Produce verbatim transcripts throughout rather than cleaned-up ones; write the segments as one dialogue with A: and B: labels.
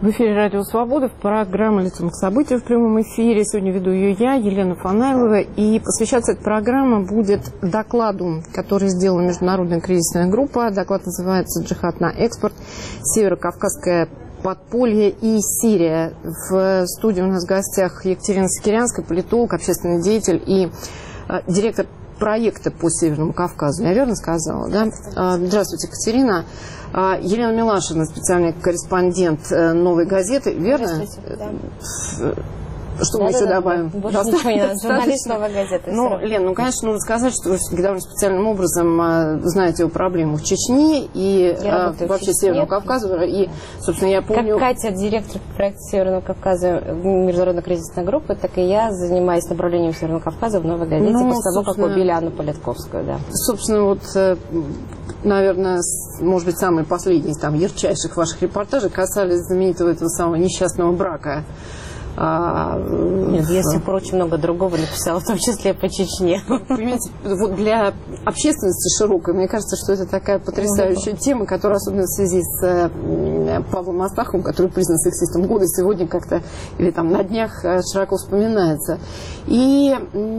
A: В эфире Радио Свобода, программа «Лицом к событию» в прямом эфире. Сегодня веду ее я, Елена Фанаилова. И посвящаться эта программа будет докладу, который сделала международная кризисная группа. Доклад называется «Джихад на экспорт. Северо-Кавказское подполье и Сирия». В студии у нас в гостях Екатерина Сикирянская, политолог, общественный деятель и э, директор проекта по Северному Кавказу. Я верно сказала, да? Здравствуйте, Екатерина. Елена Милашина, специальный корреспондент «Новой газеты». Верно?
B: Да.
A: Что
B: да,
A: мы
B: да,
A: еще
B: да,
A: добавим?
B: Больше ничего не надо. Журналист «Новой газеты».
A: Ну, Лен, ну, конечно, нужно сказать, что вы все-таки довольно специальным образом а, знаете о проблемах Чечни и а, вообще Чечне. Северного Кавказа. И, собственно, я помню...
B: Как Катя, директор проекта Северного Кавказа международной кризисной группы, так и я занимаюсь направлением Северного Кавказа в «Новой газете», ну, после того, как убили Анну Политковскую. Да.
A: Собственно, вот... наверное, может быть, самые последние, там, ярчайших ваших репортажей касались знаменитого этого самого несчастного брака. А,
B: Нет, я с пор очень много другого написала, в том числе по Чечне.
A: Понимаете, вот для общественности широкой, мне кажется, что это такая потрясающая тема, которая, особенно в связи с Павлом Астаховым, который признан сексистом года, сегодня как-то, или там на днях широко вспоминается. И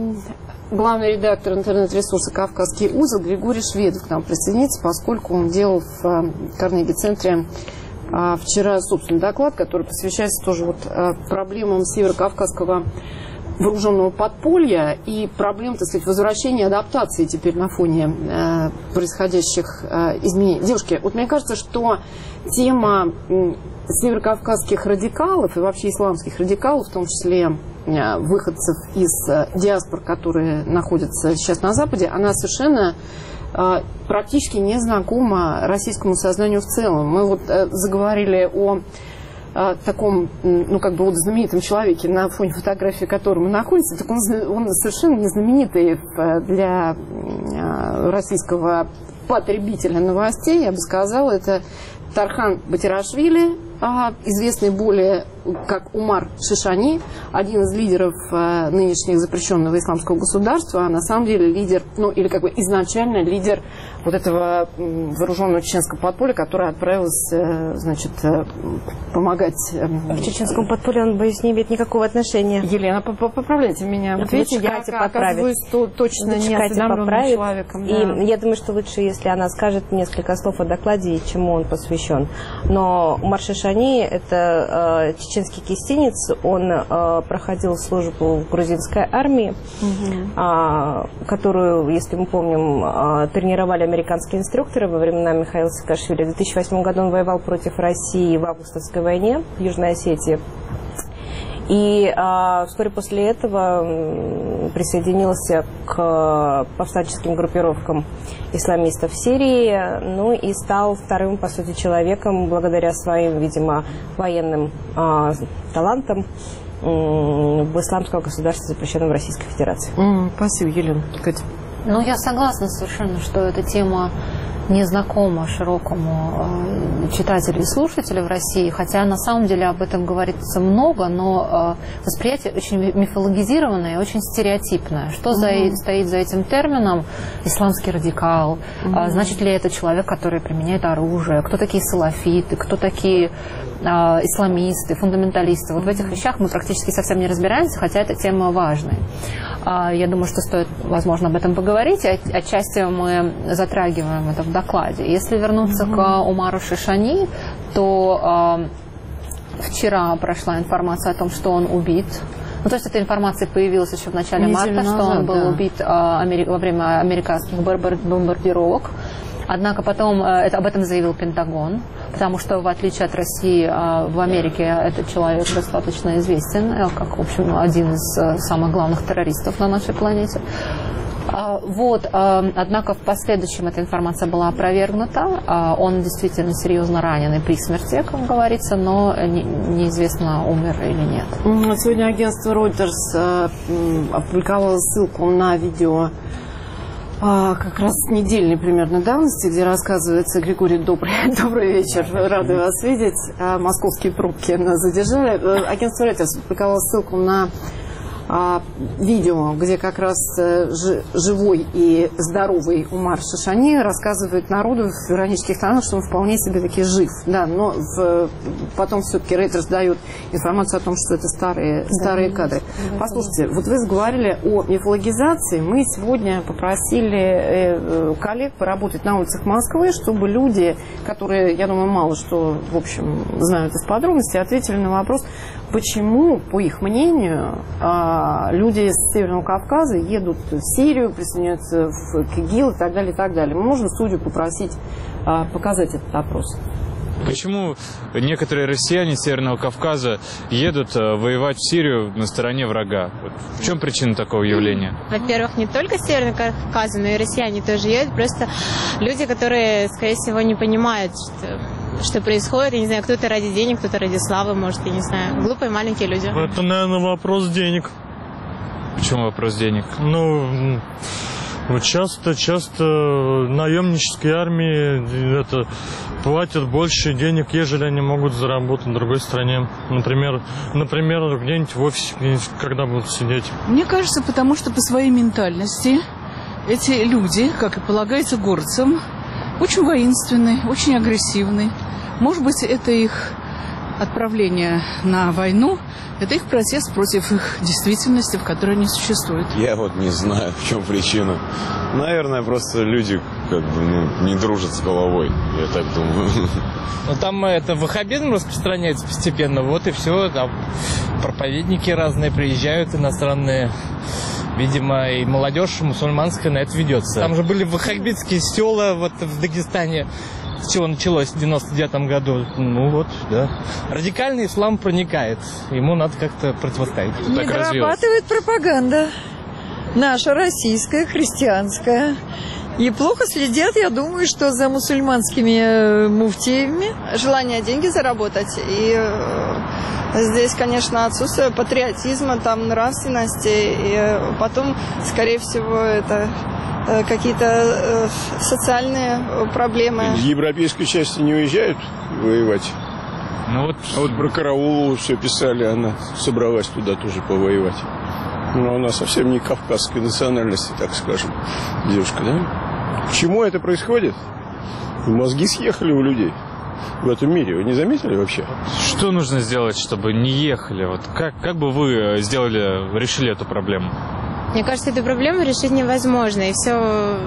A: главный редактор интернет-ресурса «Кавказский узел» Григорий Шведов к нам присоединится, поскольку он делал в Карнеги-центре а, вчера, собственно, доклад, который посвящается тоже вот а, проблемам северокавказского вооруженного подполья и проблем, так сказать, возвращения, адаптации теперь на фоне а, происходящих а, изменений. Девушки, вот мне кажется, что тема северокавказских радикалов и вообще исламских радикалов, в том числе выходцев из диаспор, которые находятся сейчас на Западе, она совершенно практически не знакома российскому сознанию в целом. Мы вот заговорили о таком, ну, как бы вот знаменитом человеке, на фоне фотографии которого находится, так он, он совершенно не знаменитый для российского потребителя новостей, я бы сказала, это Тархан Батирашвили, известный более как Умар Шишани, один из лидеров э, нынешнего запрещенного исламского государства, а на самом деле лидер, ну или как бы изначально лидер вот этого э, вооруженного чеченского подполья, которое отправилось, э, значит, э, помогать... Э,
B: К чеченскому подполью он, боюсь, не имеет никакого отношения.
A: Елена, поправляйте меня. Вот видите, я оказываюсь точно не осведомленным человеком. Да.
B: И я думаю, что лучше, если она скажет несколько слов о докладе и чему он посвящен. Но Умар Шишани — это э, чеченский кистинец, он э, проходил службу в грузинской армии, угу. э, которую, если мы помним, э, тренировали американские инструкторы во времена Михаила Саакашвили. В две тысячи восьмом году он воевал против России в августовской войне в Южной Осетии. И а, вскоре после этого присоединился к повстанческим группировкам исламистов в Сирии, ну и стал вторым, по сути, человеком, благодаря своим, видимо, военным а, талантам в исламском государстве, запрещенном в Российской Федерации.
A: Mm, спасибо, Елена. Катя.
C: Ну, я согласна совершенно, что эта тема незнакома широкому э, читателю и слушателю в России, хотя на самом деле об этом говорится много, но э, восприятие очень мифологизированное и очень стереотипное. Что uh-huh. за, стоит за этим термином исламский радикал? Uh-huh. Э, значит ли это человек, который применяет оружие? Кто такие салафиты? Кто такие э, исламисты, фундаменталисты? Вот uh-huh. в этих вещах мы практически совсем не разбираемся, хотя эта тема важная. Э, я думаю, что стоит, возможно, об этом поговорить. Отчасти мы затрагиваем это в докладе. Если вернуться mm-hmm. к Умару Шишани, то э, вчера прошла информация о том, что он убит. Ну, то есть эта информация появилась еще в начале
A: Неделю
C: марта,
A: назад,
C: что он был
A: да.
C: убит э, амери- во время американских бомбардировок. Однако потом э, это, об этом заявил Пентагон, потому что, в отличие от России, э, в Америке этот человек достаточно известен, э, как, в общем, один из э, самых главных террористов на нашей планете. Вот, однако в последующем эта информация была опровергнута. Он действительно серьезно ранен и при смерти, как говорится, но неизвестно, умер или нет.
A: Сегодня агентство Reuters опубликовало ссылку на видео как раз недельной примерно давности, где рассказывается, Григорий, добрый, добрый вечер, рады вас видеть. Московские пробки нас задержали. Агентство Reuters опубликовало ссылку на а, видео, где как раз а, ж, живой и здоровый Умар Шишани рассказывает народу в иронических тонах, что он вполне себе таки жив. Да, но в, потом все-таки Рейтерс дает информацию о том, что это старые, да, старые кадры. Да, послушайте, вот вы заговорили о мифологизации. Мы сегодня попросили э, коллег поработать на улицах Москвы, чтобы люди, которые, я думаю, мало что, в общем, знают из подробностей, ответили на вопрос, почему, по их мнению, люди с Северного Кавказа едут в Сирию, присоединяются в ИГИЛ и так далее, и так далее. Можно судью попросить показать этот опрос.
D: Почему некоторые россияне Северного Кавказа едут воевать в Сирию на стороне врага? В чем причина такого явления?
E: Во-первых, не только Северного Кавказа, но и россияне тоже едут. Просто люди, которые, скорее всего, не понимают, что, что происходит. Я не знаю, кто-то ради денег, кто-то ради славы, может, я не знаю. Глупые маленькие люди.
F: Это, наверное, вопрос денег.
D: Почему вопрос денег?
F: Ну... Часто, часто наемнические армии это, платят больше денег, ежели они могут заработать в другой стране. Например, например где-нибудь в офисе, где-нибудь, когда будут сидеть.
G: Мне кажется, потому что по своей ментальности эти люди, как и полагается горцам, очень воинственны, очень агрессивны. Может быть, это их отправление на войну, это их протест против их действительности, в которой они существуют.
H: Я вот не знаю, в чем причина. Наверное, просто люди как бы ну, не дружат с головой, я так думаю.
I: Ну там это ваххабизм распространяется постепенно, вот и все. Там проповедники разные приезжают, иностранные. Видимо, и молодежь мусульманская на это ведется. Там же были ваххабитские села вот в Дагестане. С чего началось в девяносто девятом году? Ну вот, да. Радикальный ислам проникает. Ему надо как-то противостоять.
J: Не
D: так
J: дорабатывает пропаганда. Наша российская, христианская. И плохо следят, я думаю, что за мусульманскими муфтиями.
K: Желание деньги заработать. И здесь, конечно, отсутствие патриотизма, там, нравственности. И потом, скорее всего, это... какие-то э, социальные проблемы.
L: В европейской части не уезжают воевать.
D: Ну вот...
L: А вот про Караулову все писали, она собралась туда тоже повоевать. Но она совсем не кавказской национальности, так скажем, девушка, да? Почему это происходит? Мозги съехали у людей в этом мире. Вы не заметили вообще?
D: Что нужно сделать, чтобы не ехали? Вот как, как бы вы сделали, решили эту проблему?
E: Мне кажется, эту проблему решить невозможно, и все...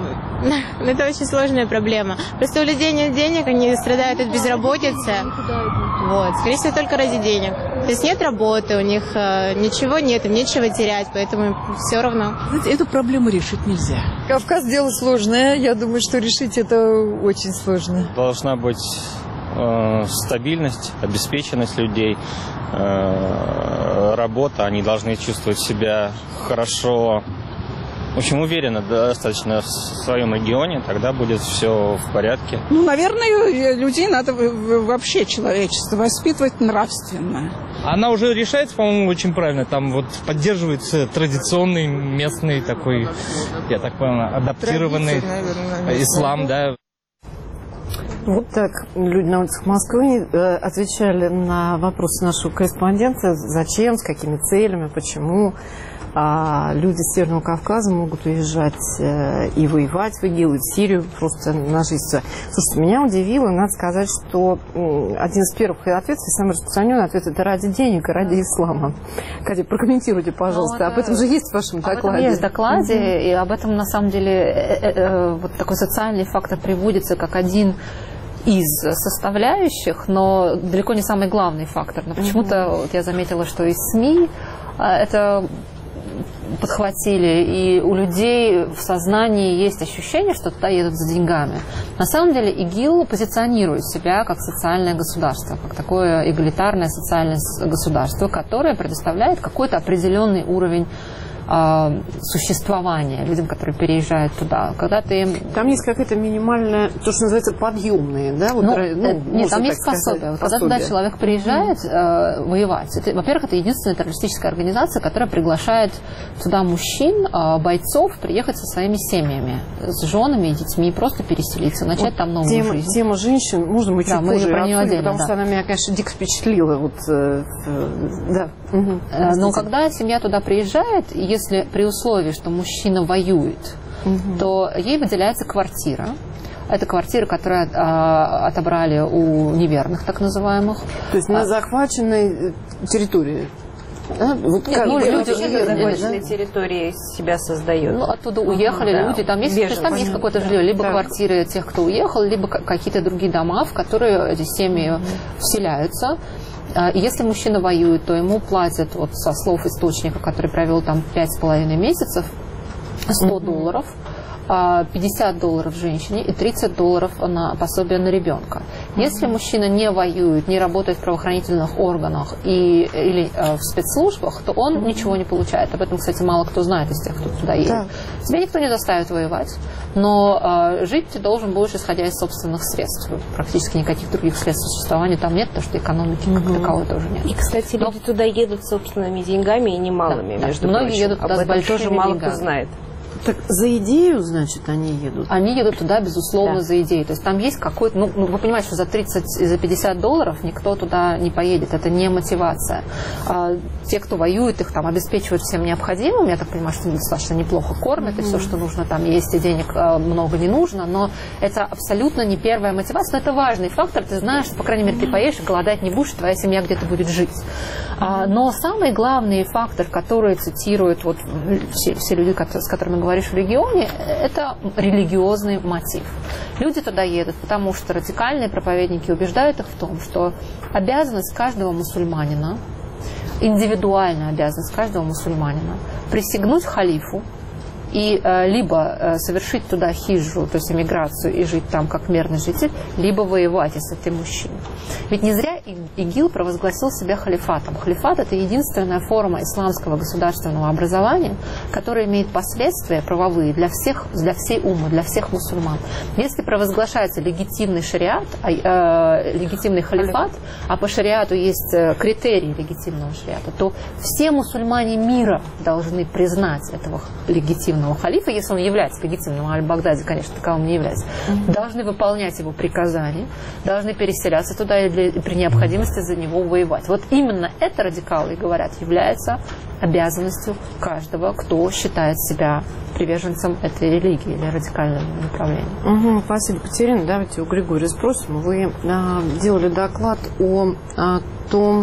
E: Это очень сложная проблема. Просто у людей нет денег, они страдают от безработицы. Вот. Скорее всего, только ради денег. То есть нет работы, у них ничего нет, им нечего терять, поэтому все равно.
G: Эту проблему решить нельзя.
J: Кавказ дело сложное, я думаю, что решить это очень сложно.
M: Должна быть э, стабильность, обеспеченность людей. Работа, они должны чувствовать себя хорошо, в общем, уверенно достаточно в своем регионе, тогда будет все в порядке.
G: Ну, наверное, людей надо вообще человечество воспитывать нравственно.
I: Она уже решается, по-моему, очень правильно. Там вот поддерживается традиционный местный такой, я так понимаю, адаптированный наверное, ислам, да.
A: Вот так люди на улицах Москвы э, отвечали на вопросы нашего корреспондента, зачем, с какими целями, почему э, люди с Северного Кавказа могут уезжать э, и воевать в ИГИЛ, и в Сирию, просто на жизнь. Слушайте, меня удивило, надо сказать, что э, один из первых ответов, самый распространенный ответ, это ради денег и ради ислама. Катя, прокомментируйте, пожалуйста, об этом же есть в вашем докладе.
C: Об этом есть в докладе, mm-hmm. и об этом, на самом деле, э, э, э, вот такой социальный фактор приводится как один из составляющих, но далеко не самый главный фактор. Но почему-то mm-hmm. вот я заметила, что и СМИ это подхватили, и у людей в сознании есть ощущение, что туда едут за деньгами. На самом деле ИГИЛ позиционирует себя как социальное государство, как такое эгалитарное социальное государство, которое предоставляет какой-то определенный уровень э, существования людям, которые переезжают туда. Когда ты...
A: Там есть какая-то минимальная, то, что называется, подъемные, да? Вот,
C: ну,
A: ну,
C: нет, там есть пособие. Вот когда туда человек приезжает э, воевать, это, во-первых, это единственная террористическая организация, которая приглашает туда мужчин, э, бойцов, приехать со своими семьями, с женами и детьми, просто переселиться, начать вот там новую
A: тема,
C: жизнь.
A: Тема женщин, можно мы чуть
C: да,
A: позже
C: про нее
A: обсудим,
C: отдельно,
A: потому
C: да.
A: что она меня, конечно, дико впечатлила. Вот, э, э, да. угу.
C: Но когда семья туда приезжает, если при условии, что мужчина воюет, угу. то ей выделяется квартира. Это квартира, которую а, отобрали у неверных, так называемых.
A: То есть на а, захваченной территории? Да? Вот
B: Нет,
A: как
B: ну, люди
A: уже
B: на захваченной территории себя создают.
C: Ну, оттуда уехали
B: да.
C: люди. Там есть,
B: Бежим,
C: там есть какое-то жилье, либо
B: так.
C: квартиры тех, кто уехал, либо какие-то другие дома, в которые эти семьи mm-hmm. вселяются. И если мужчина воюет, то ему платят, вот со слов источника, который провел там пять с половиной месяцев, сто mm-hmm. долларов. пятьдесят долларов женщине и тридцать долларов на пособие на ребенка. Если mm-hmm. мужчина не воюет, не работает в правоохранительных органах и, или э, в спецслужбах, то он mm-hmm. ничего не получает. Об этом, кстати, мало кто знает из тех, кто туда едет. Да. Тебя никто не заставит воевать, но э, жить ты должен будешь, исходя из собственных средств. Практически никаких других средств существования там нет, потому что экономики mm-hmm. как таковой тоже нет.
B: И, кстати,
C: но...
B: люди туда едут с собственными деньгами и немалыми,
C: да,
B: между
C: да. Многие
B: прочим.
C: едут туда
B: Об
C: с большими
B: тоже мало
C: деньгами.
B: кто знает.
A: Так за идею, значит, они едут?
C: Они едут туда, безусловно,
B: да.
C: за идею. То есть там есть какой-то... Ну, ну, вы понимаете, что за тридцать и за пятьдесят долларов никто туда не поедет. Это не мотивация. А, те, кто воюет, их там обеспечивают всем необходимым. Я так понимаю, что они достаточно неплохо кормят, mm-hmm. и все, что нужно там есть, и денег а, много не нужно. Но это абсолютно не первая мотивация. Но это важный фактор. Ты знаешь, что, по крайней мере, ты поедешь, голодать не будешь, твоя семья где-то будет жить. А, но самый главный фактор, который цитируют вот, все, все люди, с которыми говоришь в регионе, это религиозный мотив. Люди туда едут, потому что радикальные проповедники убеждают их в том, что обязанность каждого мусульманина, индивидуальная обязанность каждого мусульманина присягнуть халифу и э, либо э, совершить туда хиджру, то есть эмиграцию, и жить там как мирный житель, либо воевать, если ты мужчина. Ведь не зря ИГИЛ провозгласил себя халифатом. Халифат – это единственная форма исламского государственного образования, которая имеет последствия правовые для всех, для всей уммы, для всех мусульман. Если провозглашается легитимный шариат, э, легитимный халифат, а по шариату есть критерии легитимного шариата, то все мусульмане мира должны признать этого легитимного халифа, если он является легитимным, а Аль-Багдади, конечно, таковым не является, mm-hmm. должны выполнять его приказания, должны переселяться туда и, для, и при необходимости за него воевать. Вот именно это, радикалы говорят, является обязанностью каждого, кто считает себя приверженцем этой религии или радикального направления.
A: Угу, спасибо, Катерина. Давайте у Григория спросим. Вы а, делали доклад о, о том,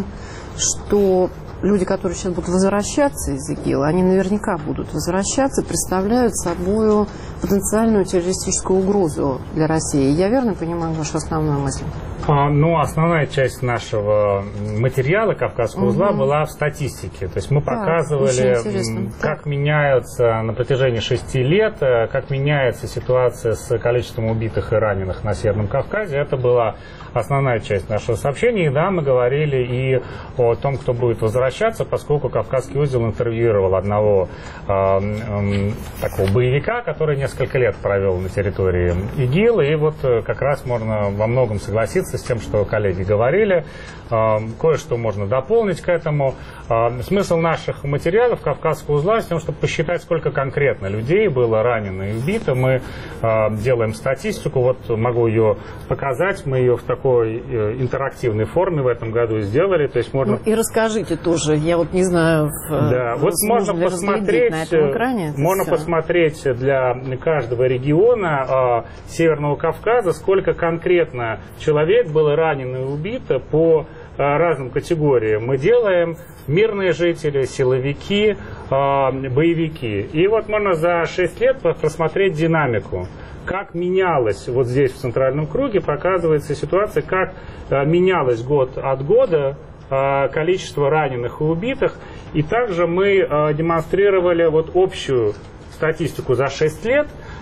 A: что люди, которые сейчас будут возвращаться из ИГИЛа, они наверняка будут возвращаться, представляют собой потенциальную террористическую угрозу для России. Я верно понимаю вашу основную мысль?
N: А, ну, основная часть нашего материала Кавказского узла угу. была в статистике. То есть мы да, показывали, как так. меняются на протяжении шести лет, как меняется ситуация с количеством убитых и раненых на Северном Кавказе. Это была основная часть нашего сообщения. И да, мы говорили и о том, кто будет возвращаться, поскольку Кавказский узел интервьюировал одного э, э, такого боевика, который несколько лет провел на территории ИГИЛ. И вот как раз можно во многом согласиться с тем, что коллеги говорили. Э, кое-что можно дополнить к этому. Э, смысл наших материалов Кавказского узла в том, чтобы посчитать, сколько конкретно людей было ранено и убито. Мы э, делаем статистику. Вот могу ее показать. Мы ее в такой интерактивной форме в этом году сделали. То есть можно...
A: Ну, и расскажите тоже. Я вот не знаю,
N: да, вот можно посмотреть,
A: на этом экране,
N: можно
A: все.
N: посмотреть для каждого региона э, Северного Кавказа, сколько конкретно человек было ранено и убито по э, разным категориям. Мы делаем мирные жители, силовики, э, боевики. И вот можно за шесть лет просмотреть динамику. Как менялась, вот здесь в центральном круге показывается ситуация, как э, менялась год от года э, количество раненых и убитых. И также мы э, демонстрировали вот общую статистику за шесть лет.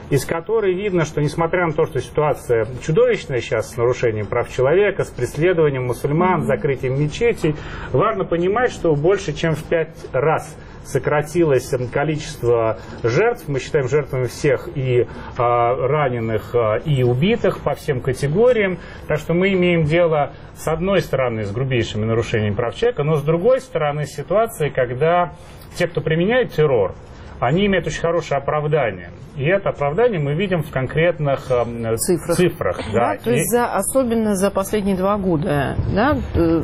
N: из которой видно, что несмотря на то, что ситуация чудовищная сейчас с нарушением прав человека, с преследованием мусульман, с закрытием мечетей, важно понимать, что больше чем в пять раз сократилось количество жертв. Мы считаем жертвами всех и а, раненых, а, и убитых по всем категориям. Так что мы имеем дело, с одной стороны, с грубейшими нарушениями прав человека, но с другой стороны, с ситуацией, когда те, кто применяет террор, они имеют очень хорошее оправдание. И это оправдание мы видим в конкретных э, цифрах. цифрах да.
A: Да, то есть за, особенно за последние два года, да,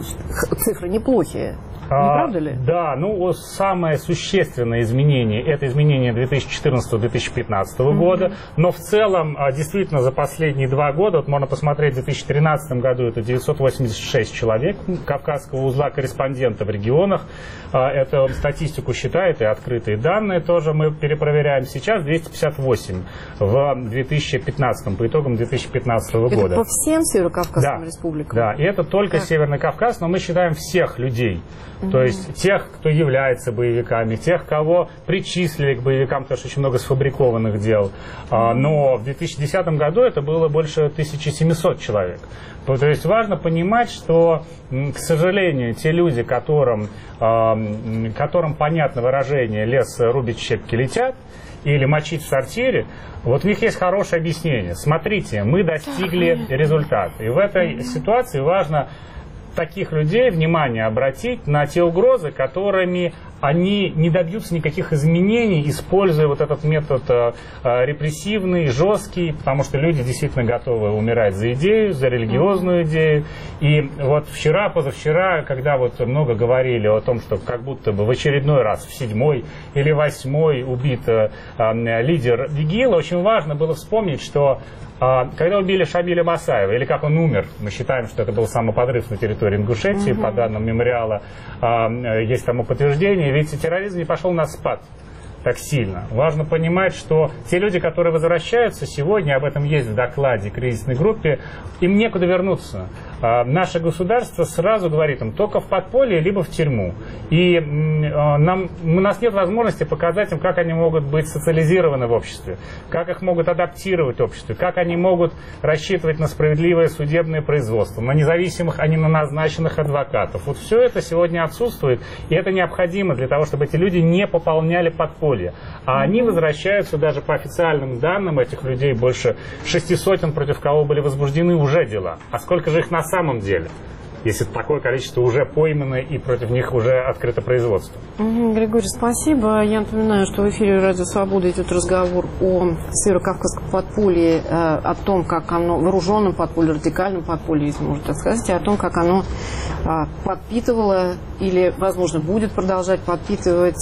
A: цифры неплохие. Не правда ли?
N: А, да, ну самое существенное изменение — это изменение две тысячи четырнадцатого — две тысячи пятнадцатого mm-hmm. года, но в целом действительно за последние два года, вот можно посмотреть, в две тысячи тринадцатом году это девятьсот восемьдесят шесть человек Кавказского узла, корреспондентов в регионах, это статистику считает и открытые данные тоже мы перепроверяем. Сейчас двести пятьдесят восемь в две тысячи пятнадцатом, по итогам две тысячи пятнадцатого
A: это
N: года.
A: Это по всем Северо-Кавказским
N: да,
A: республикам?
N: Да, и это только так. Северный Кавказ, но мы считаем всех людей. Mm-hmm. То есть тех, кто является боевиками, тех, кого причислили к боевикам, потому что очень много сфабрикованных дел. Mm-hmm. Но в две тысячи десятом году это было больше тысяча семьсот человек. То есть важно понимать, что, к сожалению, те люди, которым, которым понятно выражение «лес рубит, щепки летят», или мочить в сортире, вот у них есть хорошее объяснение. Смотрите, мы достигли результата. И в этой ситуации важно таких людей внимание обратить на те угрозы, которыми они не добьются никаких изменений, используя вот этот метод э, репрессивный, жесткий, потому что люди действительно готовы умирать за идею, за религиозную идею. И вот вчера, позавчера, когда вот много говорили о том, что как будто бы в очередной раз, в седьмой или восьмой убит э, э, лидер ИГИЛа, очень важно было вспомнить, что когда убили Шамиля Масаева, или как он умер, мы считаем, что это был самоподрыв на территории Ингушетии, угу. по данным мемориала, есть тому подтверждение, ведь терроризм не пошел на спад так сильно. Важно понимать, что те люди, которые возвращаются сегодня, об этом есть в докладе кризисной группе, им некуда вернуться. А, наше государство сразу говорит им только в подполье, либо в тюрьму. И а, нам, у нас нет возможности показать им, как они могут быть социализированы в обществе, как их могут адаптировать в обществе, как они могут рассчитывать на справедливое судебное производство, на независимых, а не на назначенных адвокатов. Вот все это сегодня отсутствует, и это необходимо для того, чтобы эти люди не пополняли подполье. А они возвращаются, даже по официальным данным, этих людей больше шести сотен, против кого были возбуждены уже дела. А сколько же их на самом деле, если такое количество уже поймано и против них уже открыто производство?
A: Угу, Григорий, спасибо. Я напоминаю, что в эфире Радио Свобода идет разговор о северо-кавказском подполье, о том, как оно, вооруженном подполье, радикальном подполье, если можно так сказать, и о том, как оно подпитывало или, возможно, будет продолжать подпитывать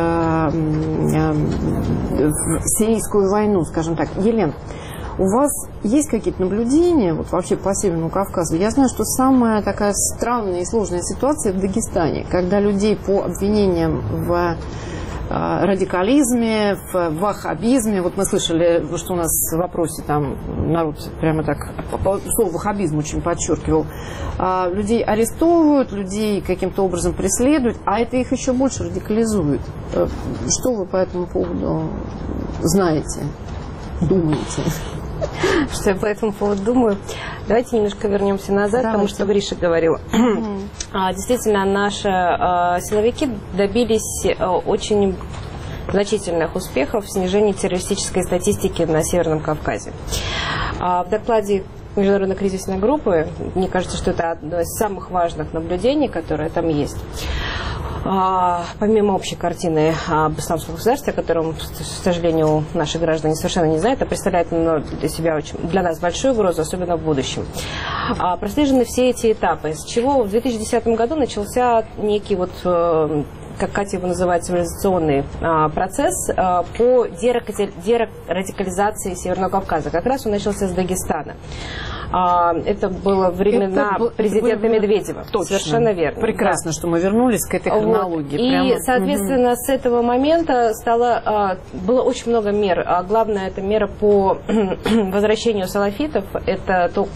A: сирийскую войну, скажем так. Елена, у вас есть какие-то наблюдения вот вообще по Северному Кавказу? Я знаю, что самая такая странная и сложная ситуация в Дагестане, когда людей по обвинениям в радикализме, в ваххабизме, вот мы слышали, что у нас в вопросе там народ прямо так слово ваххабизм очень подчеркивал, людей арестовывают, людей каким-то образом преследуют, а это их еще больше радикализует. Что вы по этому поводу знаете, думаете?
B: Что я по этому поводу думаю? Давайте немножко вернемся назад, Давайте. Потому что Гриша говорил. Mm-hmm. а, действительно, наши а, силовики добились а, очень значительных успехов в снижении террористической статистики на Северном Кавказе. А, в докладе Международной кризисной группы, мне кажется, что это одно из самых важных наблюдений, которое там есть. А, помимо общей картины об исламском государстве, о котором, к сожалению, наши граждане совершенно не знают, это представляет для себя очень, для нас большую угрозу, особенно в будущем. А, прослежены все эти этапы, с чего в две тысячи десятом году начался некий вот, как Катя его называет, цивилизационный а, процесс а, по дерадикализации Северного Кавказа. Как раз он начался с Дагестана. А, это было времена это, президента это, Медведева.
A: Точно.
B: Совершенно верно.
A: Прекрасно, да. Что мы вернулись к этой хронологии.
B: Вот. И, соответственно, угу. с этого момента стало, а, было очень много мер. А главное, это мера по возвращению салафитов. Это то,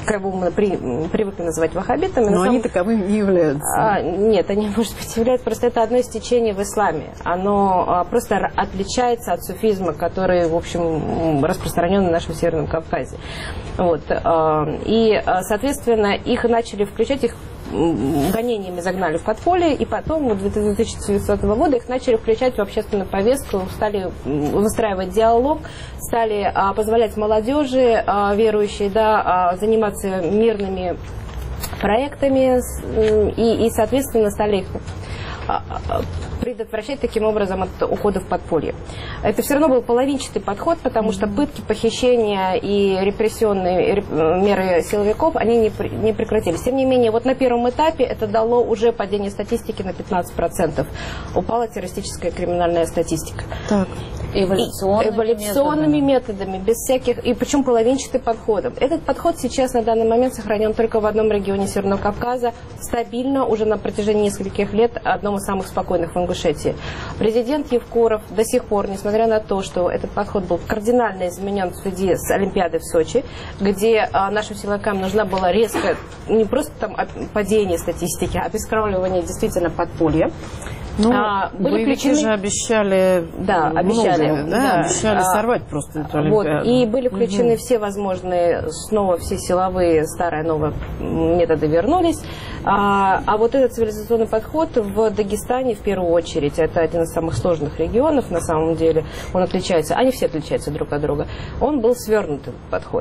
B: кого мы при, привыкли называть ваххабитами.
A: Но они самом... таковыми не являются.
B: А, нет, они, может быть, являются, просто это одно из течений в исламе. Оно а, просто отличается от суфизма, который, в общем, распространен на нашем Северном Кавказе. Вот. А, и, соответственно, их начали включать, их гонениями загнали в подполье, и потом, вот, с две тысячи девятнадцатого года, их начали включать в общественную повестку, стали выстраивать диалог, стали а, позволять молодежи а, верующей, да, а, заниматься мирными проектами и, и, соответственно, стали их предотвращать таким образом от ухода в подполье. Это все равно был половинчатый подход, потому что пытки, похищения и репрессионные меры силовиков, они не, не прекратились. Тем не менее, вот на первом этапе это дало уже падение статистики на пятнадцать процентов. Упала террористическая криминальная статистика.
A: Так.
C: Эволюционными,
B: эволюционными методами. методами, без всяких, и причем половинчатым подходом. Этот подход сейчас на данный момент сохранен только в одном регионе Северного Кавказа, стабильно уже на протяжении нескольких лет, одном из самых спокойных в Ингушетии. Президент Евкуров до сих пор, несмотря на то, что этот подход был кардинально изменен в связи с Олимпиадой в Сочи, где а, нашим силовикам нужна была резкая, не просто там падение статистики, а обескровливание действительно подполья.
A: Ну, а, были включены... же обещали,
B: да, обещали,
A: многое, да,
B: да,
A: обещали
B: а,
A: сорвать просто эту Олимпиаду.
B: Вот, и были включены
A: угу.
B: все возможные, снова все силовые, старые, новые методы вернулись. А, а вот этот цивилизационный подход в Дагестане в первую очередь, это один из самых сложных регионов на самом деле, он отличается, они все отличаются друг от друга, он был свернутый подход.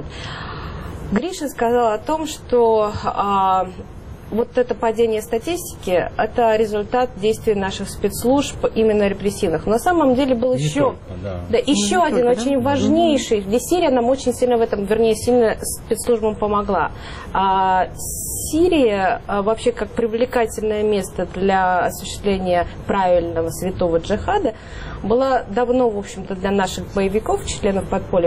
B: Гришин сказал о том, что... А, вот это падение статистики – это результат действий наших спецслужб, именно репрессивных. Но на самом деле был еще, только, да. Да, еще один только, очень да? важнейший, где Сирия нам очень сильно в этом, вернее, сильно спецслужбам помогла. А Сирия а, вообще как привлекательное место для осуществления правильного святого джихада была давно, в общем-то, для наших боевиков, членов подполья,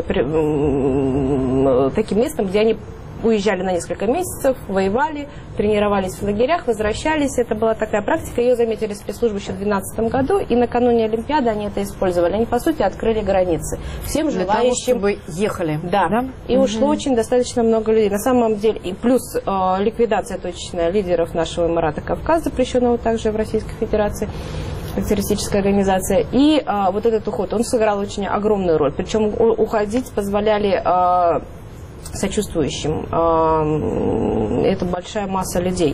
B: при, таким местом, где они уезжали на несколько месяцев, воевали, тренировались в лагерях, возвращались. Это была такая практика. Ее заметили спецслужбы еще в две тысячи двенадцатом году, и накануне Олимпиады они это использовали. Они, по сути, открыли границы всем
A: для
B: желающим.
A: Того, чтобы ехали.
B: Да. да? И угу. ушло очень достаточно много людей. На самом деле, и плюс э, ликвидация точечная лидеров нашего Эмирата Кавказ, запрещенного также в Российской Федерации, как террористическая организация. И э, вот этот уход, он сыграл очень огромную роль. Причем уходить позволяли... Э, сочувствующим. Это большая масса людей.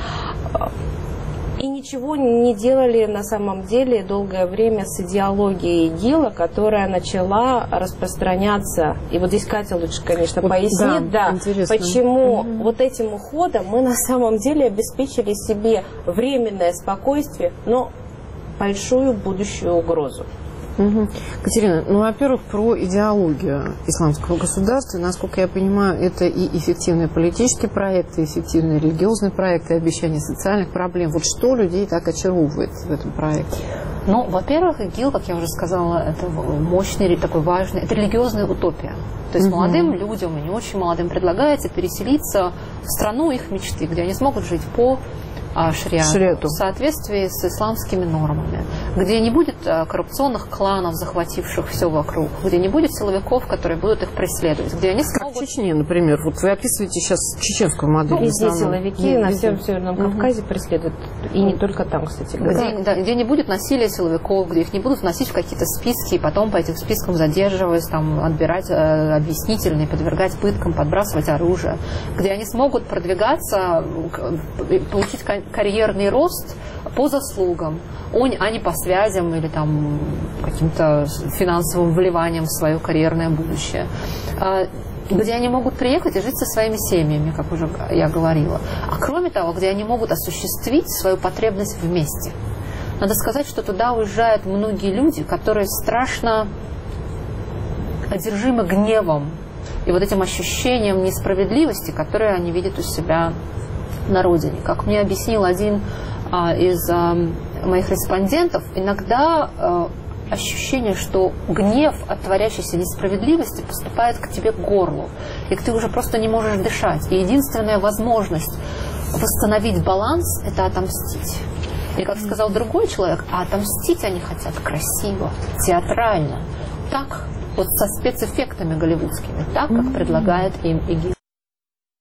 B: И ничего не делали на самом деле долгое время с идеологией ИГИЛа, которая начала распространяться. И вот здесь Катя лучше, конечно, вот, пояснит, да, да, почему mm-hmm. вот этим уходом мы на самом деле обеспечили себе временное спокойствие, но большую будущую угрозу.
A: Угу. Катерина, ну, во-первых, про идеологию исламского государства. Насколько я понимаю, это и эффективные политические проекты, и эффективные религиозные проекты, и обещания социальных проблем. Вот что людей так очаровывает в этом проекте?
C: Ну, во-первых, ИГИЛ, как я уже сказала, это мощный, такой важный, это религиозная утопия. То есть угу. молодым людям и не очень молодым предлагается переселиться в страну их мечты, где они смогут жить по шариату, в соответствии с исламскими нормами, где не будет коррупционных кланов, захвативших все вокруг, где не будет силовиков, которые будут их преследовать, где они смогут...
A: Как в Чечне, например. Вот вы описываете сейчас чеченскую модель.
B: Ну, везде силовики Нет, на всем Северном угу. Кавказе преследуют. И не только там, кстати говоря.
C: Где, да, где не будет насилия силовиков, где их не будут вносить в какие-то списки, и потом по этим спискам задерживать, там, отбирать э, объяснительные, подвергать пыткам, подбрасывать оружие. Где они смогут продвигаться, получить карьерный рост по заслугам, а не по связям или там каким-то финансовым вливанием в свое карьерное будущее. Где они могут приехать и жить со своими семьями, как уже я говорила. А кроме того, где они могут осуществить свою потребность вместе. Надо сказать, что туда уезжают многие люди, которые страшно одержимы гневом и вот этим ощущением несправедливости, которое они видят у себя на родине. Как мне объяснил один а, из а, моих респондентов, иногда а, ощущение, что гнев от творящейся несправедливости поступает к тебе к горлу, и ты уже просто не можешь дышать. И единственная возможность восстановить баланс – это отомстить. И как сказал другой человек, а отомстить они хотят красиво, театрально, так, вот со спецэффектами голливудскими, так, как предлагает им ИГИЛ.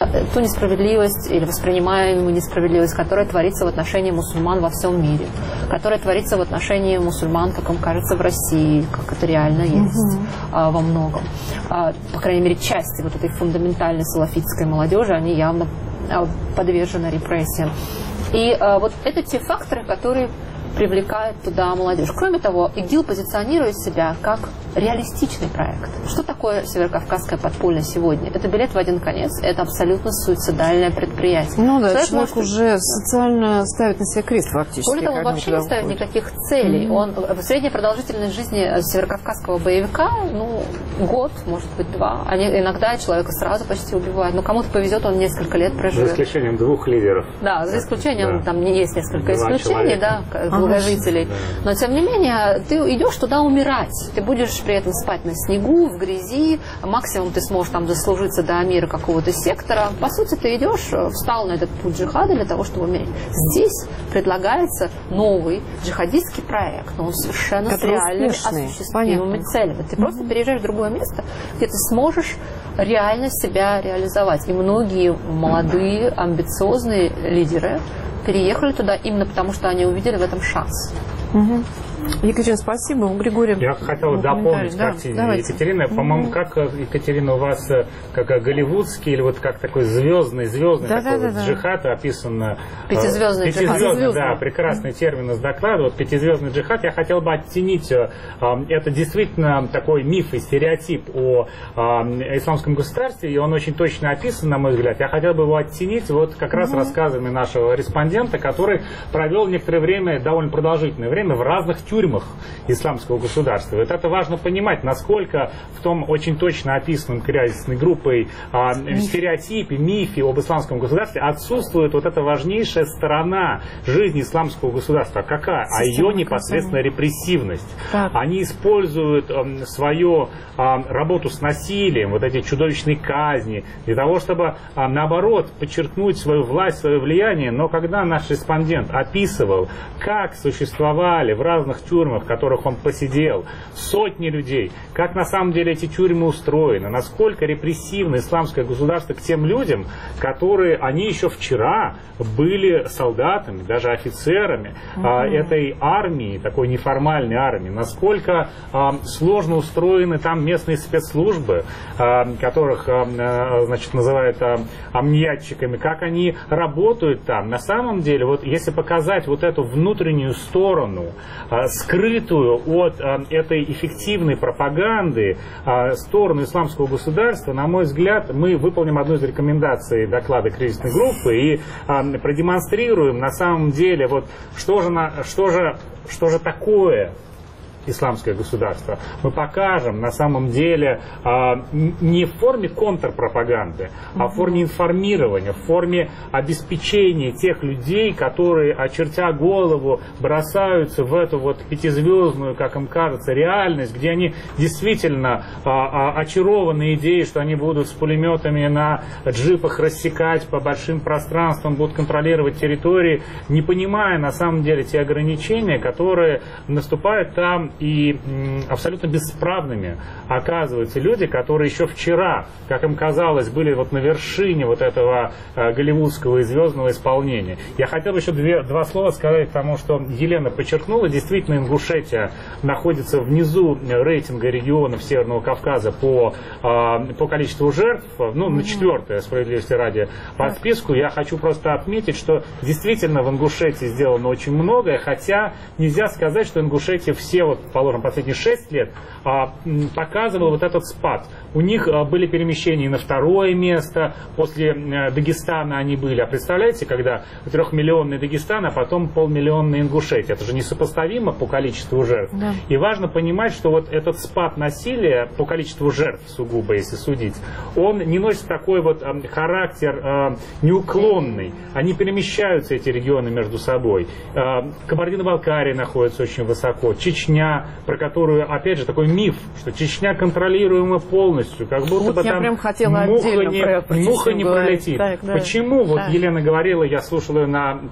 C: ту несправедливость или воспринимаемую несправедливость, которая творится в отношении мусульман во всем мире, которая творится в отношении мусульман, как им кажется, в России, как это реально есть угу. а, во многом. А, по крайней мере, части вот этой фундаментальной салафитской молодежи, они явно а, подвержены репрессиям. И а, вот это те факторы, которые привлекает туда молодежь. Кроме того, ИГИЛ позиционирует себя как реалистичный проект. Что такое Северокавказское подполье сегодня? Это билет в один конец, это абсолютно суицидальное предприятие.
A: Ну да, человек,
C: человек может...
A: уже социально ставит на себе крест фактически.
C: Более того, он вообще не ставит никаких целей. Mm-hmm. Он, средняя продолжительность жизни северокавказского боевика, ну, год, может быть, два. Они, иногда человека сразу почти убивают. Но кому-то повезет, он несколько лет проживет.
N: За исключением двух лидеров.
C: Да, за исключением, да. Там есть несколько
N: Два
C: исключений,
N: человека.
C: да, долгожителей. Да. Но, тем не менее, ты идешь туда умирать. Ты будешь при этом спать на снегу, в грязи. Максимум ты сможешь там дослужиться до амира какого-то сектора. По сути, ты идешь, встал на этот путь джихада для того, чтобы умереть. Здесь предлагается новый джихадистский проект, но он совершенно с реальными осуществимыми целями. Ты просто переезжаешь в другое место, где ты сможешь реально себя реализовать. И многие молодые, амбициозные лидеры переехали туда именно потому, что они увидели в этом шанс.
A: Угу. Екатерина, спасибо. Григорий.
N: Я хотел дополнить
A: да,
N: картине
A: давайте.
N: Екатерины. По-моему, как, Екатерина, у вас как голливудский или вот как такой звездный, звездный
A: да,
N: такой
A: да,
N: вот
A: да,
N: джихад описано.
C: Пятизвездный,
N: Пятизвездный
C: джихад.
N: Да, прекрасный термин из доклада. Вот пятизвездный джихад. Я хотел бы оттенить. Это действительно такой миф и стереотип о исламском государстве, и он очень точно описан, на мой взгляд. Я хотел бы его оттенить вот как раз mm-hmm. рассказами нашего респондента, который провел некоторое время, довольно продолжительное время, в разных тюрьмах исламского государства. Вот это важно понимать, насколько в том очень точно описанном кризисной группой а, стереотипе, мифе об исламском государстве отсутствует вот эта важнейшая сторона жизни исламского государства. Какая? А ее непосредственно репрессивность. Так. Они используют а, свою а, работу с насилием, вот эти чудовищные казни, для того, чтобы а, наоборот подчеркнуть свою власть, свое влияние. Но когда наш респондент описывал, как существовали в разных тюрьмах, в которых он посидел, сотни людей, как на самом деле эти тюрьмы устроены, насколько репрессивно исламское государство к тем людям, которые, они еще вчера были солдатами, даже офицерами mm-hmm. а, этой армии, такой неформальной армии, насколько а, сложно устроены там местные спецслужбы, а, которых а, значит, называют а, амниятчиками, как они работают там. На самом деле, вот если показать вот эту внутреннюю сторону, а, скрытую от а, этой эффективной пропаганды а, сторону исламского государства, на мой взгляд, мы выполним одну из рекомендаций доклада кризисной группы и а, продемонстрируем на самом деле, вот, что же, на, что же, что же такое исламское государство. Мы покажем на самом деле а, не в форме контрпропаганды, а в форме информирования, в форме обеспечения тех людей, которые, очертя голову, бросаются в эту вот пятизвездную, как им кажется, реальность, где они действительно а, а, очарованы идеей, что они будут с пулеметами на джипах рассекать по большим пространствам, будут контролировать территории, не понимая на самом деле те ограничения, которые наступают там. И м, абсолютно бесправными оказываются люди, которые еще вчера, как им казалось, были вот на вершине вот этого э, голливудского и звездного исполнения. Я хотел бы еще две, два слова сказать, потому что Елена подчеркнула, действительно, Ингушетия находится внизу рейтинга регионов Северного Кавказа по, э, по количеству жертв, ну, на четвертое, справедливости ради, по списку. Я хочу просто отметить, что действительно в Ингушетии сделано очень многое, хотя нельзя сказать, что Ингушетия все вот положим, последние шесть лет, а, показывал вот этот спад. У них а, были перемещения на второе место, после а, Дагестана они были. А представляете, когда трехмиллионный Дагестан, а потом полмиллионный Ингушетия. Это же несопоставимо по количеству жертв. Да. И важно понимать, что вот этот спад насилия по количеству жертв, сугубо, если судить, он не носит такой вот а, характер а, неуклонный. Они перемещаются, эти регионы, между собой. А, Кабардино-Балкария находится очень высоко, Чечня, про которую, опять же, такой миф, что Чечня контролируема полностью, как будто
A: вот
N: бы
A: я
N: там
A: прям хотела
N: муха не,
A: про
N: муха не пролетит.
A: Так, да.
N: Почему? Вот
A: да.
N: Елена говорила, я слушала ее на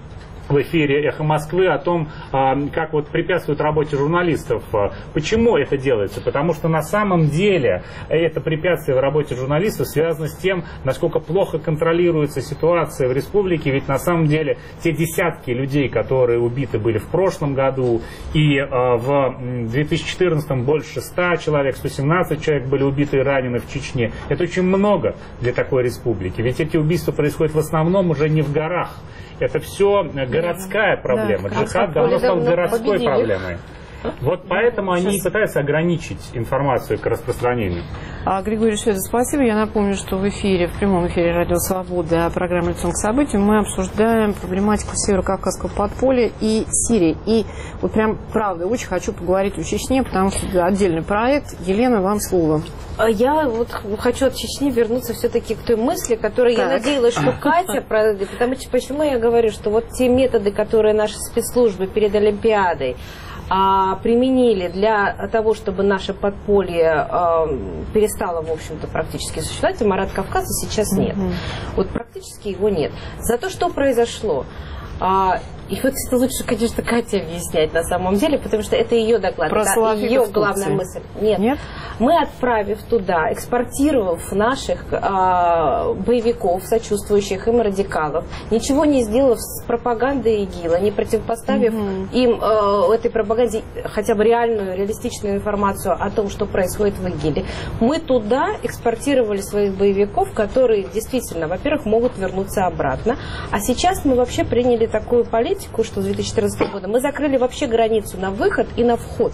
N: в эфире «Эхо Москвы» о том, как вот препятствует работе журналистов. Почему это делается? Потому что на самом деле это препятствие в работе журналистов связано с тем, насколько плохо контролируется ситуация в республике. Ведь на самом деле те десятки людей, которые убиты были в прошлом году, и в две тысячи четырнадцатом больше ста человек, сто семнадцать человек были убиты и ранены в Чечне. Это очень много для такой республики. Ведь эти убийства происходят в основном уже не в горах. Это все городская проблема. Да, Джихад давно стал городской победили. проблемой. Вот поэтому Сейчас. они пытаются ограничить информацию к распространению.
B: А, Григорий Шведов, спасибо. Я напомню, что в эфире, в прямом эфире Радио Свобода, программа «Лицом к событию», мы обсуждаем проблематику Северо-Кавказского подполья и Сирии. И вот прям, правда, очень хочу поговорить о Чечне, потому что это отдельный проект. Елена, вам слово.
O: Я вот хочу от Чечни вернуться все-таки к той мысли, которую так. я надеялась, что Катя, потому что почему я говорю, что вот те методы, которые наши спецслужбы перед Олимпиадой А, применили для того, чтобы наше подполье а, перестало, в общем-то, практически существовать, и Марат Кавказа сейчас нет. Mm-hmm. Вот практически его нет. Зато что произошло? А, и вот это лучше, конечно, Катя объяснять на самом деле, потому что это ее доклад, это ее главная мысль. Нет. Нет. Мы, отправив туда, экспортировав наших э, боевиков, сочувствующих им радикалов, ничего не сделав с пропагандой ИГИЛа, не противопоставив mm-hmm. им э, этой пропаганде хотя бы реальную, реалистичную информацию о том, что происходит в ИГИЛе, мы туда экспортировали своих боевиков, которые действительно, во-первых, могут вернуться обратно. А сейчас мы вообще приняли такую политику, что с две тысячи четырнадцатого года мы закрыли вообще границу на выход и на вход.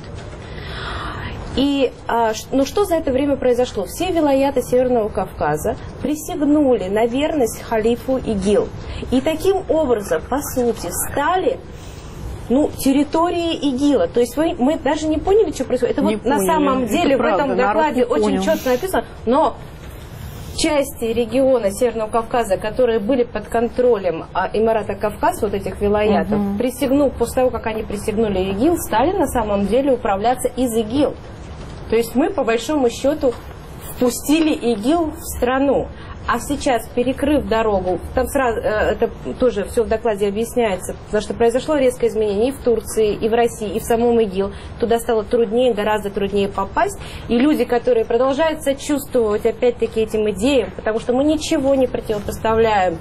O: И а, ну, что за это время произошло? Все вилаяты Северного Кавказа присягнули на верность халифу ИГИЛ. И таким образом, по сути, стали ну, территорией ИГИЛа. То есть вы, мы даже не поняли, что происходит. Это не вот поняли. На самом деле это в этом докладе очень четко написано, но части региона Северного Кавказа, которые были под контролем а, Эмирата Кавказ, вот этих вилаятов, угу. присягнув, после того, как они присягнули ИГИЛ, стали на самом деле управляться из ИГИЛ. То есть мы, по большому счету, впустили ИГИЛ в страну. А сейчас, перекрыв дорогу, там сразу, это тоже все в докладе объясняется, потому что произошло резкое изменение и в Турции, и в России, и в самом ИГИЛ. Туда стало труднее, гораздо труднее попасть. И люди, которые продолжают сочувствовать, опять-таки, этим идеям, потому что мы ничего не противопоставляем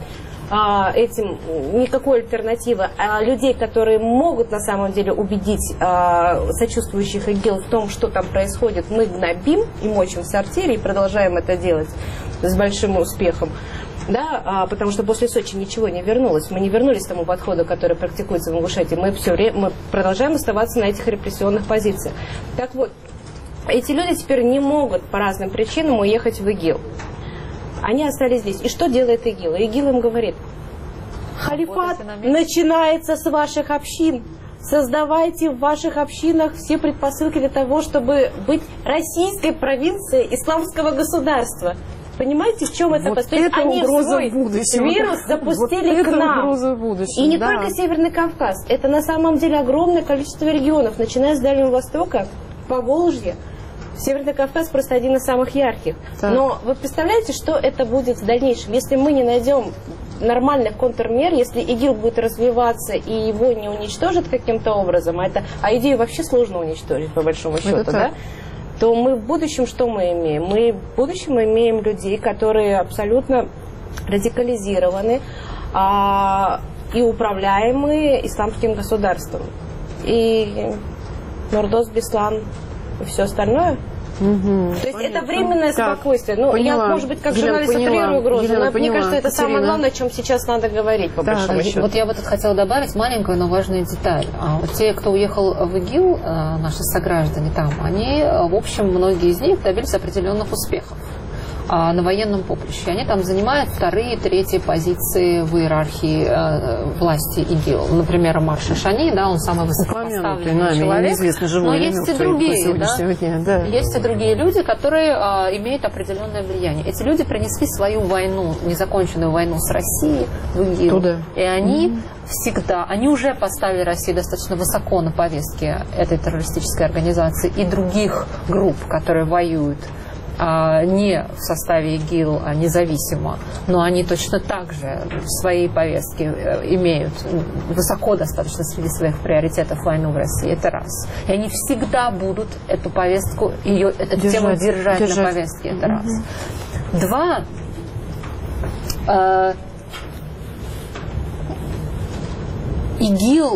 O: этим, никакой альтернативы, а людей, которые могут на самом деле убедить а, сочувствующих ИГИЛ в том, что там происходит, мы гнобим и мочим в сортире и продолжаем это делать с большим успехом. Да, а, потому что после Сочи ничего не вернулось. Мы не вернулись к тому подходу, который практикуется в Ингушетии. Мы все время мы продолжаем оставаться на этих репрессионных позициях. Так вот, эти люди теперь не могут по разным причинам уехать в ИГИЛ. Они остались здесь. И что делает ИГИЛ? ИГИЛ им говорит: халифат начинается с ваших общин. Создавайте в ваших общинах все предпосылки для того, чтобы быть российской провинцией исламского государства. Понимаете, в чем это?
A: Вот это
O: они
A: свой будущего.
O: Вирус запустили вот к нам.
A: Будущего,
O: и не
A: да.
O: только Северный Кавказ. Это на самом деле огромное количество регионов, начиная с Дальнего Востока, Поволжья. Северный Кавказ просто один из самых ярких. Так. Но вы представляете, что это будет в дальнейшем? Если мы не найдем нормальных контрмер, если ИГИЛ будет развиваться и его не уничтожат каким-то образом, а, это, а идею вообще сложно уничтожить, по большому счету, да? То мы в будущем что мы имеем? Мы в будущем имеем людей, которые абсолютно радикализированы а, и управляемые исламским государством. И Нурдос, Беслан и все остальное. Угу. То есть понятно. Это временное так, спокойствие. Ну, я, может быть, как Елена, журналист утрирую угрозу, Елена, но поняла. Мне кажется, это Катерина. Самое главное, о чем сейчас надо говорить, по да, большому счету.
C: Вот я бы тут хотела добавить маленькую, но важную деталь. Вот те, кто уехал в ИГИЛ, наши сограждане там, они, в общем, многие из них добились определенных успехов на военном поприще. Они там занимают вторые, третьи позиции в иерархии э, власти ИГИЛ. Например, Амар Шишани, да, он самый высокопоставленный нами, человек. Но есть и другие, да? Дня, да. Есть и другие люди, которые э, имеют определенное влияние. Эти люди принесли свою войну, незаконченную войну с Россией в ИГИЛ. Туда. И они mm-hmm. всегда, они уже поставили Россию достаточно высоко на повестке этой террористической организации и других групп, которые воюют а, не в составе ИГИЛ, а независимо, но они точно так же в своей повестке имеют высоко достаточно среди своих приоритетов войну в России. Это раз. И они всегда будут эту повестку, ее, эту держать, тему держать, держать на повестке. Это раз. Два. Э, ИГИЛ,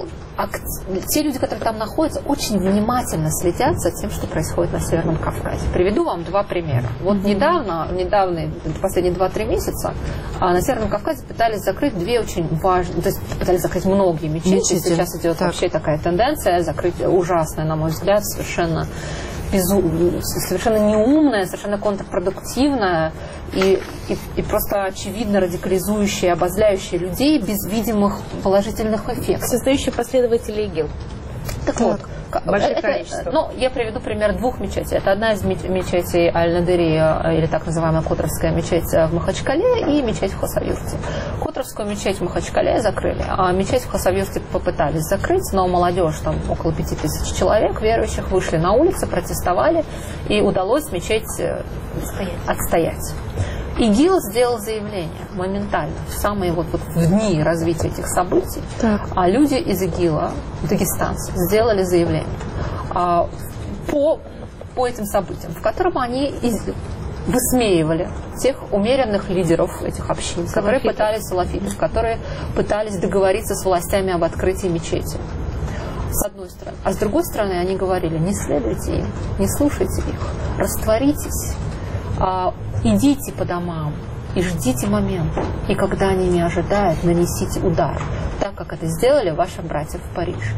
C: те люди, которые там находятся, очень внимательно следят за тем, что происходит на Северном Кавказе. Приведу вам два примера. Вот mm-hmm. недавно, недавно, последние два-три месяца, на Северном Кавказе пытались закрыть две очень важные, то есть пытались закрыть многие мечети. Мечети. Сейчас идет так. вообще такая тенденция закрыть ужасная, на мой взгляд, совершенно безу... совершенно неумная, совершенно контрпродуктивная и, и, и просто очевидно радикализующая, обозляющая людей без видимых положительных эффектов.
O: Создающие последователи ИГИЛ.
C: Так, так вот,
O: большое
C: это,
O: количество.
C: Ну, я приведу пример двух мечетей. Это одна из мечетей Аль-Надырия, или так называемая Котровская мечеть в Махачкале, и мечеть в Хасавюрте. Котровскую мечеть в Махачкале закрыли, а мечеть в Хасавюрте попытались закрыть, но молодежь, там около пяти тысяч человек, верующих, вышли на улицы, протестовали, и удалось мечеть отстоять. ИГИЛ сделал заявление моментально, в самые вот, вот в дни развития этих событий, так. а люди из ИГИЛа, дагестанцы, сделали заявление а, по, по этим событиям, в котором они из, высмеивали тех умеренных лидеров этих общин, салафитов. которые пытались, салафитов, которые пытались договориться с властями об открытии мечети. С одной стороны. А с другой стороны, они говорили, не следуйте им, не слушайте их, растворитесь, а, идите по домам и ждите момента. И когда они не ожидают, нанесите удар, так как это сделали ваши братья в Париже.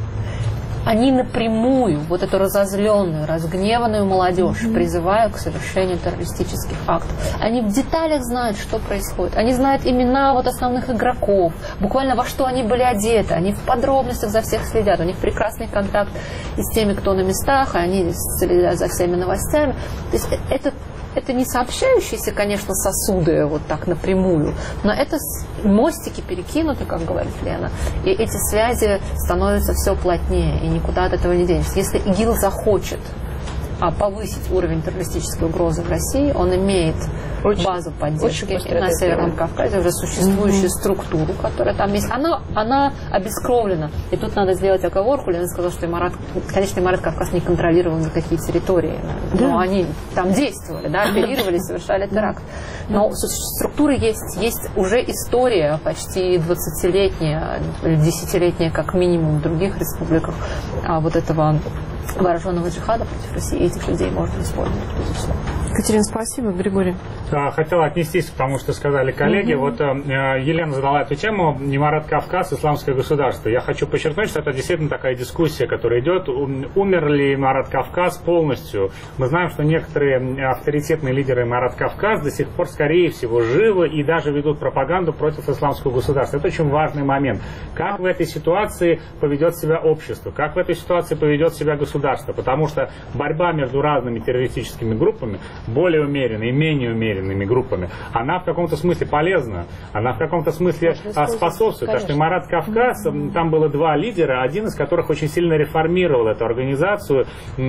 C: Они напрямую, вот эту разозленную, разгневанную молодежь mm-hmm. призывают к совершению террористических актов. Они в деталях знают, что происходит. Они знают имена вот основных игроков, буквально во что они были одеты. Они в подробностях за всех следят. У них прекрасный контакт и с теми, кто на местах, и они следят за всеми новостями. То есть это Это не сообщающиеся, конечно, сосуды вот так напрямую, но это мостики перекинуты, как говорит Лена, и эти связи становятся все плотнее, и никуда от этого не денешься. Если ИГИЛ захочет а, повысить уровень террористической угрозы в России, он имеет очень, базу поддержки на Северном Кавказе, уже существующую mm-hmm. структуру, которая там есть. Она, она обескровлена. И тут надо сделать оговорку. Лена сказала, что Имарат, конечно, Имарат Кавказ не контролировал никакие территории, да. но они там действовали, да, оперировали, совершали теракт. Но структуры есть. Есть уже история почти двадцатилетняя, десятилетняя как минимум в других республиках а вот этого вооруженного джихада против России. Этих людей можно использовать, безусловно.
O: Екатерина, спасибо. Григорий.
N: Хотела отнестись к тому, что сказали коллеги. Mm-hmm. Вот э, Елена задала эту тему. Имарат Кавказ, исламское государство. Я хочу подчеркнуть, что это действительно такая дискуссия, которая идет. Умер ли Имарат Кавказ полностью? Мы знаем, что некоторые авторитетные лидеры Имарат Кавказ до сих пор, скорее всего, живы и даже ведут пропаганду против исламского государства. Это очень важный момент. Как в этой ситуации поведет себя общество? Как в этой ситуации поведет себя государство? Потому что борьба между разными террористическими группами, более умеренными и менее умеренными группами, она в каком-то смысле полезна, она в каком-то смысле способствует. Потому что Имарат Кавказ, mm-hmm. там было два лидера, один из которых очень сильно реформировал эту организацию,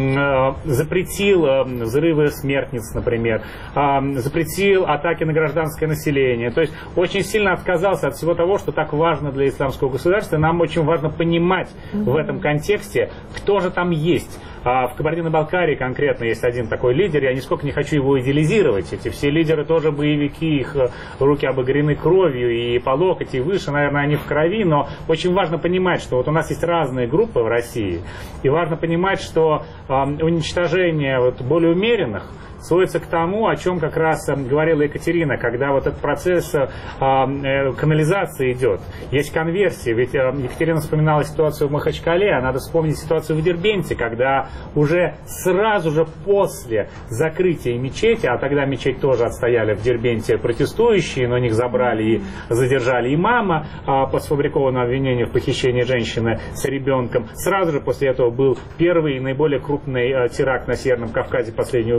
N: запретил взрывы смертниц, например, запретил атаки на гражданское население. То есть очень сильно отказался от всего того, что так важно для исламского государства. И нам очень важно понимать mm-hmm. в этом контексте, кто же там есть. В Кабардино-Балкарии конкретно есть один такой лидер, я нисколько не хочу его идеализировать. Эти все лидеры тоже боевики, их руки обогрены кровью, и по локоть, и выше, наверное, они в крови, но очень важно понимать, что вот у нас есть разные группы в России, и важно понимать, что э, уничтожение вот, более умеренных сводится к тому, о чем как раз говорила Екатерина, когда вот этот процесс э, э, канализации идет. Есть конверсия, ведь э, Екатерина вспоминала ситуацию в Махачкале, а надо вспомнить ситуацию в Дербенте, когда уже сразу же после закрытия мечети, а тогда мечеть тоже отстояли в Дербенте протестующие, но них забрали и задержали имама э, по сфабрикованному обвинению в похищении женщины с ребенком. Сразу же после этого был первый и наиболее крупный э, теракт на Северном Кавказе последнего времени,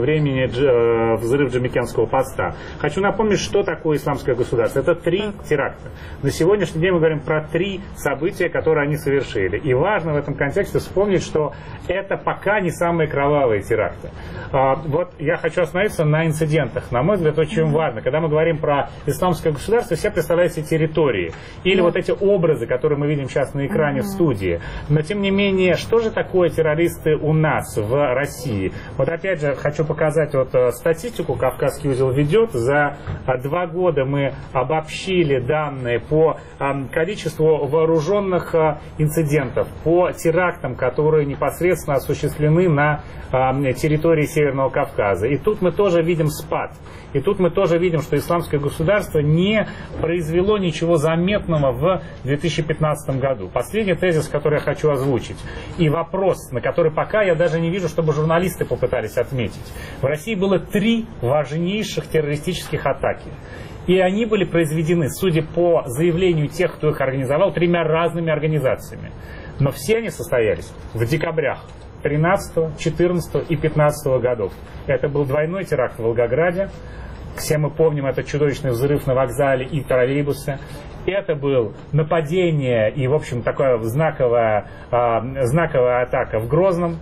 N: э, взрыв Джамикенского поста. Хочу напомнить, что такое исламское государство. Это три теракта. На сегодняшний день мы говорим про три события, которые они совершили. И важно в этом контексте вспомнить, что это пока не самые кровавые теракты. Э, вот я хочу остановиться на инцидентах. На мой взгляд, очень важно. Когда мы говорим про исламское государство, все представляют себе территории. Или вот эти образы, которые мы видим сейчас на экране в студии. Но тем не менее, что же такое террористы у нас в России? Вот опять же хочу показать вот статистику, Кавказский узел ведет. За два года мы обобщили данные по количеству вооруженных инцидентов, по терактам, которые непосредственно осуществлены на территории Северного Кавказа. И тут мы тоже видим спад. И тут мы тоже видим, что исламское государство не произвело ничего заметного в две тысячи пятнадцатом году. Последний тезис, который я хочу озвучить. И вопрос, на который пока я даже не вижу, чтобы журналисты попытались отметить. В России было три важнейших террористических атаки. И они были произведены, судя по заявлению тех, кто их организовал, тремя разными организациями. Но все они состоялись в декабрях тринадцатого, четырнадцатого и пятнадцатого годов. Это был двойной теракт в Волгограде. Все мы помним этот чудовищный взрыв на вокзале и троллейбусе. Это был нападение и, в общем, такая знаковая, э, знаковая атака в Грозном.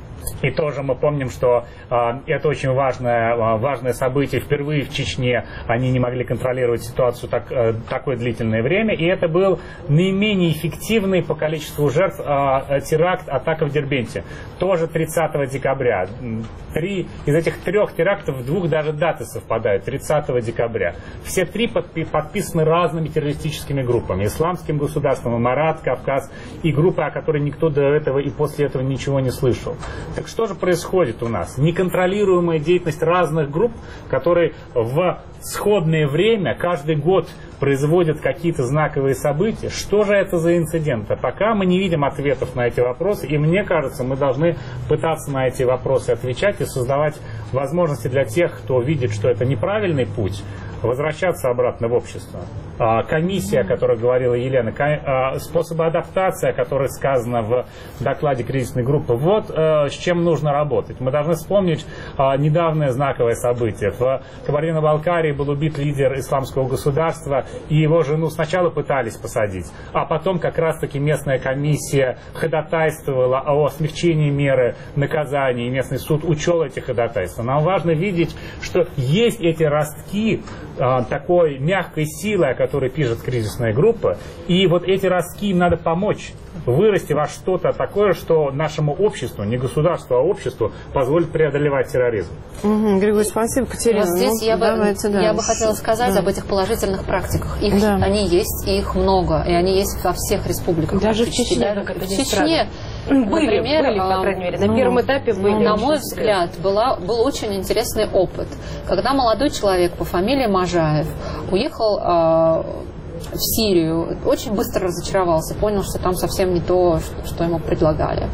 N: И тоже мы помним, что э, это очень важное, э, важное событие. Впервые в Чечне они не могли контролировать ситуацию так, э, такое длительное время. И это был наименее эффективный по количеству жертв э, теракт, атака в Дербенте. Тоже тридцатого декабря. Три, из этих трех терактов в двух даже даты совпадают. тридцатого декабря. Все три подпи подписаны разными террористическими группами. Исламским государством, Марат, Кавказ и группы, о которой никто до этого и после этого ничего не слышал. Так что же происходит у нас? Неконтролируемая деятельность разных групп, которые в сходное время каждый год производят какие-то знаковые события. Что же это за инциденты? Пока мы не видим ответов на эти вопросы, и мне кажется, мы должны пытаться на эти вопросы отвечать и создавать возможности для тех, кто видит, что это неправильный путь, возвращаться обратно в общество. Комиссия, о которой говорила Елена, способы адаптации, о которых сказано в докладе кризисной группы, вот с чем нужно работать. Мы должны вспомнить недавнее знаковое событие. В Кабардино-Балкарии был убит лидер исламского государства, и его жену сначала пытались посадить, а потом как раз-таки местная комиссия ходатайствовала о смягчении меры наказания, и местный суд учел эти ходатайства. Нам важно видеть, что есть эти ростки такой мягкой силы, о которой пишет кризисная группа, и вот эти ростки им надо помочь вырасти во что-то такое, что нашему обществу, не государству, а обществу позволит преодолевать терроризм.
A: Угу, Григорий, спасибо, Катерина.
C: Вот здесь
A: ну,
C: я,
A: давайте,
C: бы,
A: да.
C: я бы хотела сказать
A: да.
C: об этих положительных практиках. Их,
A: да.
C: Они есть, и их много, и они есть во всех республиках.
O: Даже в Чечне,
C: да,
O: как это
C: в
O: ни
C: Чечне,
O: были,
C: например,
O: были, по крайней мере, на первом этапе были.
C: На мой взгляд, была, был очень интересный опыт. Когда молодой человек по фамилии Можаев уехал э, в Сирию, очень быстро разочаровался, понял, что там совсем не то, что ему предлагали.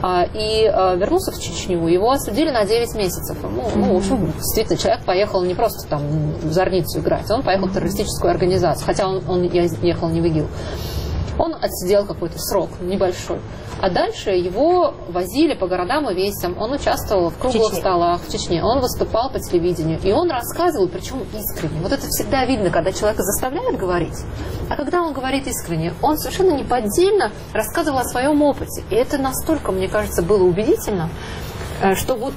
C: И вернулся в Чечню, его осудили на девять месяцев. Ну, ну, в общем, действительно, человек поехал не просто там в зорницу играть, он поехал в террористическую организацию, хотя он, он ехал не в ИГИЛ. Он отсидел какой-то срок небольшой. А дальше его возили по городам и весям. Он участвовал в круглых столах в Чечне. Он выступал по телевидению. И он рассказывал, причем искренне. Вот это всегда видно, когда человека заставляют говорить. А когда он говорит искренне, он совершенно неподдельно рассказывал о своем опыте. И это настолько, мне кажется, было убедительно, что вот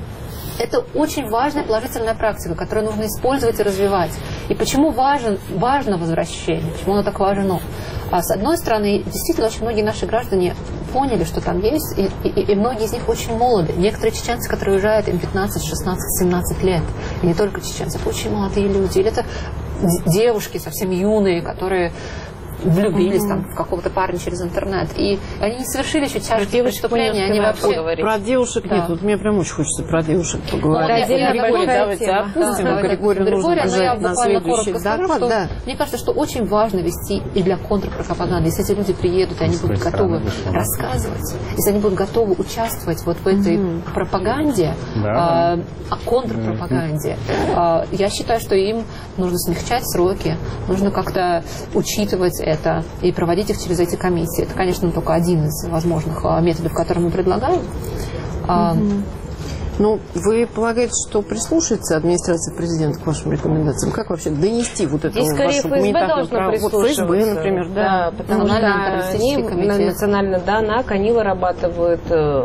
C: это очень важная положительная практика, которую нужно использовать и развивать. И почему важен, важно возвращение, почему оно так важно? А с одной стороны, действительно, очень многие наши граждане поняли, что там есть, и, и, и многие из них очень молоды. Некоторые чеченцы, которые уезжают, им пятнадцать, шестнадцать, семнадцать лет. И не только чеченцы, это очень молодые люди. Или это девушки совсем юные, которые влюбились там в какого-то парня через интернет. И они не совершили еще тяжкие преступления. Они вообще...
A: Про девушек да. нет. Вот мне прям очень хочется про девушек поговорить.
C: Ну,
A: Григорий, Григорий, давайте
C: тема.
A: опустим.
C: Да,
A: Григорию нужно бежать на следующий доклад.
C: Что,
A: да.
C: Мне кажется, что очень важно вести и для контрпропаганды. Если эти люди приедут, и они будут готовы рассказывать, если они будут готовы участвовать вот в этой mm-hmm. пропаганде, да. э, контрпропаганде, mm-hmm. э, я считаю, что им нужно смягчать сроки, нужно как-то учитывать это и проводить их через эти комиссии. Это, конечно, только один из возможных методов, которые мы предлагаем. Mm-hmm.
A: Ну, вы полагаете, что прислушается администрация президента к вашим рекомендациям? Как вообще донести вот эту
O: Здесь скорее
A: вашу
O: ФСБ должно
A: право? Вот ФСБ, например, да.
O: Да, потому что они национально, да, НАК, они вырабатывают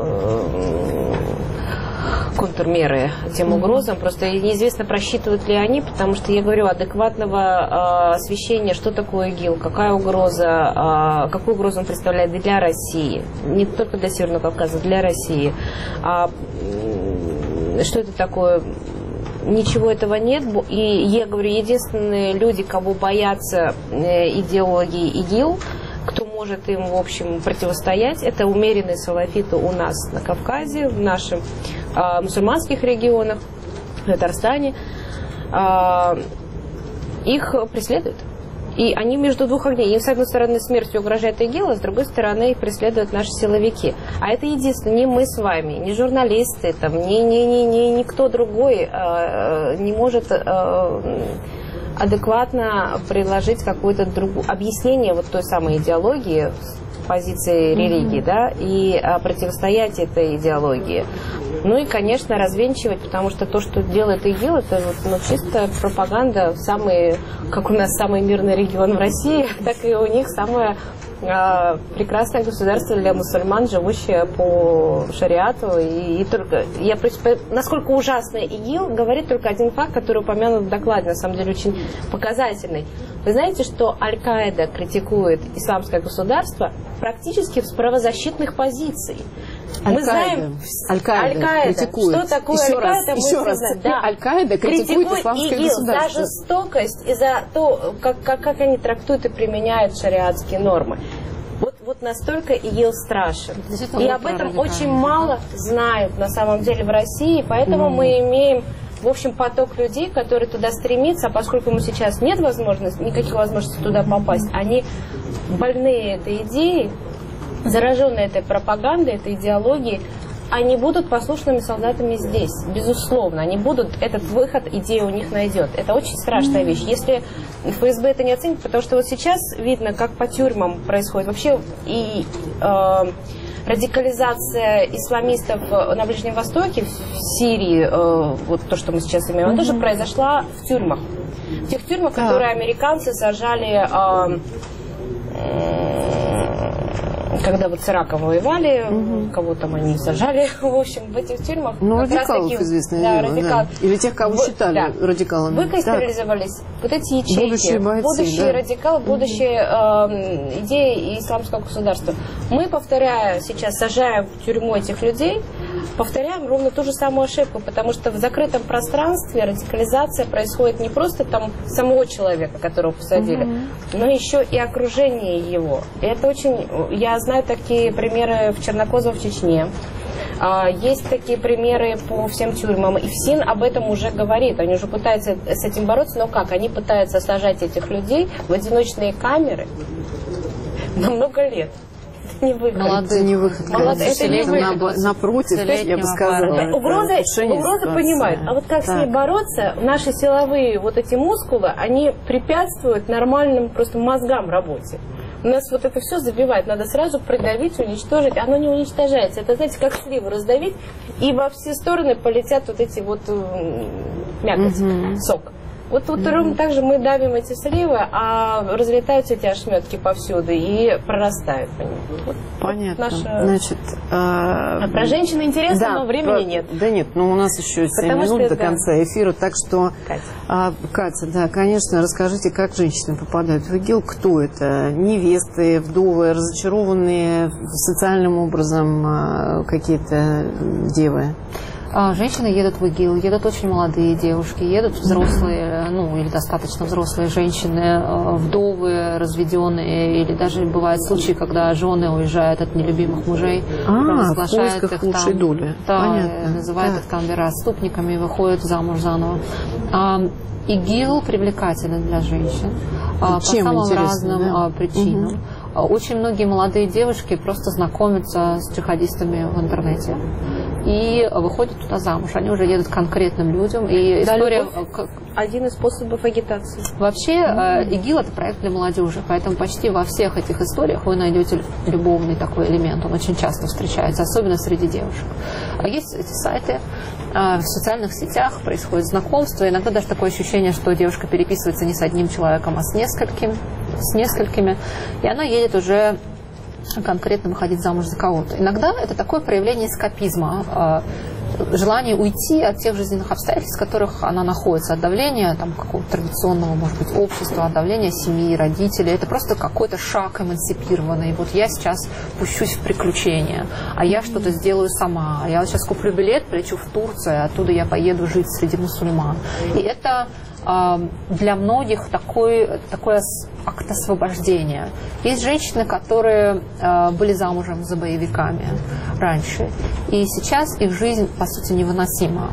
O: э, контрмеры тем угрозам. Просто неизвестно, просчитывают ли они, потому что, я говорю, адекватного э, освещения, что такое ИГИЛ, какая угроза, э, какую угрозу он представляет для России, не только для Северного Кавказа, для России. А, что это такое? Ничего этого нет. И я говорю, единственные люди, кого боятся идеологии ИГИЛ, кто может им, в общем, противостоять, это умеренные салафиты у нас на Кавказе, в наших э, мусульманских регионах, в Татарстане. Э, их преследуют. И они между двух огней. Им, с одной стороны, смертью угрожает ИГИЛ, а с другой стороны, их преследуют наши силовики. А это единственное, не мы с вами, не журналисты, там, не, не, не, не, никто другой э, не может э, адекватно предложить какое-то другое объяснение вот той самой идеологии, позиции религии, mm-hmm. да, и а, противостоять этой идеологии. Ну и, конечно, развенчивать, потому что то, что делает ИГИЛ, это вот, ну, чисто пропаганда, самый, как у нас самый мирный регион в России, так и у них самое а, прекрасное государство для мусульман, живущее по шариату. И, и только, я, насколько ужасный ИГИЛ, говорит только один факт, который упомянут в докладе, на самом деле очень показательный. Вы знаете, что Аль-Каида критикует исламское государство практически с правозащитных позиций. Мы знаем,
A: Аль-Каида,
O: Аль-Каида.
A: Что
O: такое
A: еще
O: Аль-Каида,
A: раз, еще раз.
O: Да.
A: Аль-Каида критикует, критикует исламское
O: ИГИЛ
A: государство.
O: за жестокость и за то, как, как, как они трактуют и применяют шариатские нормы. Вот, вот настолько ИГИЛ страшен. И об этом очень мало знают на самом деле в России, поэтому mm. мы имеем, в общем, поток людей, которые туда стремятся, а поскольку ему сейчас нет возможности, никаких возможностей туда попасть, они больные этой идеей, зараженные этой пропагандой, этой идеологией, они будут послушными солдатами здесь, безусловно. Они будут, этот выход, идея у них найдет. Это очень страшная вещь. Если ФСБ это не оценит, потому что вот сейчас видно, как по тюрьмам происходит. Вообще и э, радикализация исламистов на Ближнем Востоке, в Сирии, э, вот то, что мы сейчас имеем, она тоже произошла в тюрьмах. В тех тюрьмах, да. которые американцы сажали... Э, когда вот с Ираком воевали, угу. кого там они сажали, в общем, в этих тюрьмах.
A: Ну, радикалов, таким, известное
O: да,
A: дело,
O: радикал.
A: Да. Или тех, кого Вы, считали да. радикалами.
O: Выкристаллизовались так. вот эти ячейки.
A: Будущие бойцы,
O: будущие
A: да.
O: радикалы, будущие э, идеи исламского государства. Мы, повторяю, сейчас сажаем в тюрьму этих людей, повторяем ровно ту же самую ошибку, потому что в закрытом пространстве радикализация происходит не просто там самого человека, которого посадили, угу. но еще и окружение его. И это очень... Я знаю такие примеры в Чернокозово, в Чечне. Есть такие примеры по всем тюрьмам. И ФСИН об этом уже говорит. Они уже пытаются с этим бороться. Но как? Они пытаются сажать этих людей в одиночные камеры на много лет. Это не выход.
A: Это не выход.
O: Молодцы. Это не выход.
A: Напротив, я бы сказала.
O: Угроза, угроза понимают. А вот как так. с ней бороться? Наши силовые вот эти мускулы, они препятствуют нормальным просто мозгам работе. У нас вот это все забивает, надо сразу продавить, уничтожить. Оно не уничтожается. Это, знаете, как сливу раздавить, и во все стороны полетят вот эти вот мякоть, угу. сок. Вот, вот mm-hmm. ровно так же мы давим эти сливы, а разлетаются эти ошметки повсюду и прорастают по ним. Вот,
A: понятно.
O: Вот наша...
A: Значит, а...
O: а про женщин интересно,
A: да,
O: но времени
A: про...
O: нет.
A: Да нет, но у нас еще семь минут до да. конца эфира, так что...
O: Катя.
A: А, Катя, да, конечно, расскажите, как женщины попадают в ИГИЛ, кто это? Невесты, вдовы, разочарованные социальным образом какие-то девы?
C: Женщины едут в ИГИЛ, едут очень молодые девушки, едут взрослые, ну, или достаточно взрослые женщины, вдовы, разведенные, или даже бывают случаи, когда жены уезжают от нелюбимых мужей,
A: а,
C: провозглашают их там,
A: доли.
C: Да, называют да. их там вероотступниками и выходят замуж заново. А, ИГИЛ привлекателен для женщин а, по самым разным да? причинам. Угу. Очень многие молодые девушки просто знакомятся с джихадистами в интернете. и выходят туда замуж. Они уже едут к конкретным людям. И
O: да,
C: история...
O: один из способов агитации.
C: Вообще, mm-hmm. ИГИЛ – это проект для молодежи, поэтому почти во всех этих историях вы найдете любовный такой элемент. Он очень часто встречается, особенно среди девушек. А есть эти сайты, в социальных сетях происходит знакомство. Иногда даже такое ощущение, что девушка переписывается не с одним человеком, а с несколькими. С несколькими. И она едет уже конкретно выходить замуж за кого-то. Иногда это такое проявление эскапизма, желание уйти от тех жизненных обстоятельств, в которых она находится, от давления там, какого-то традиционного, может быть, общества, от давления семьи, родителей. Это просто какой-то шаг эмансипированный. Вот я сейчас пущусь в приключения, а я что-то сделаю сама. Я сейчас куплю билет, полечу в Турцию, оттуда я поеду жить среди мусульман. И это для многих такой, такой акт освобождения. Есть женщины, которые э, были замужем за боевиками раньше, и сейчас их жизнь, по сути, невыносима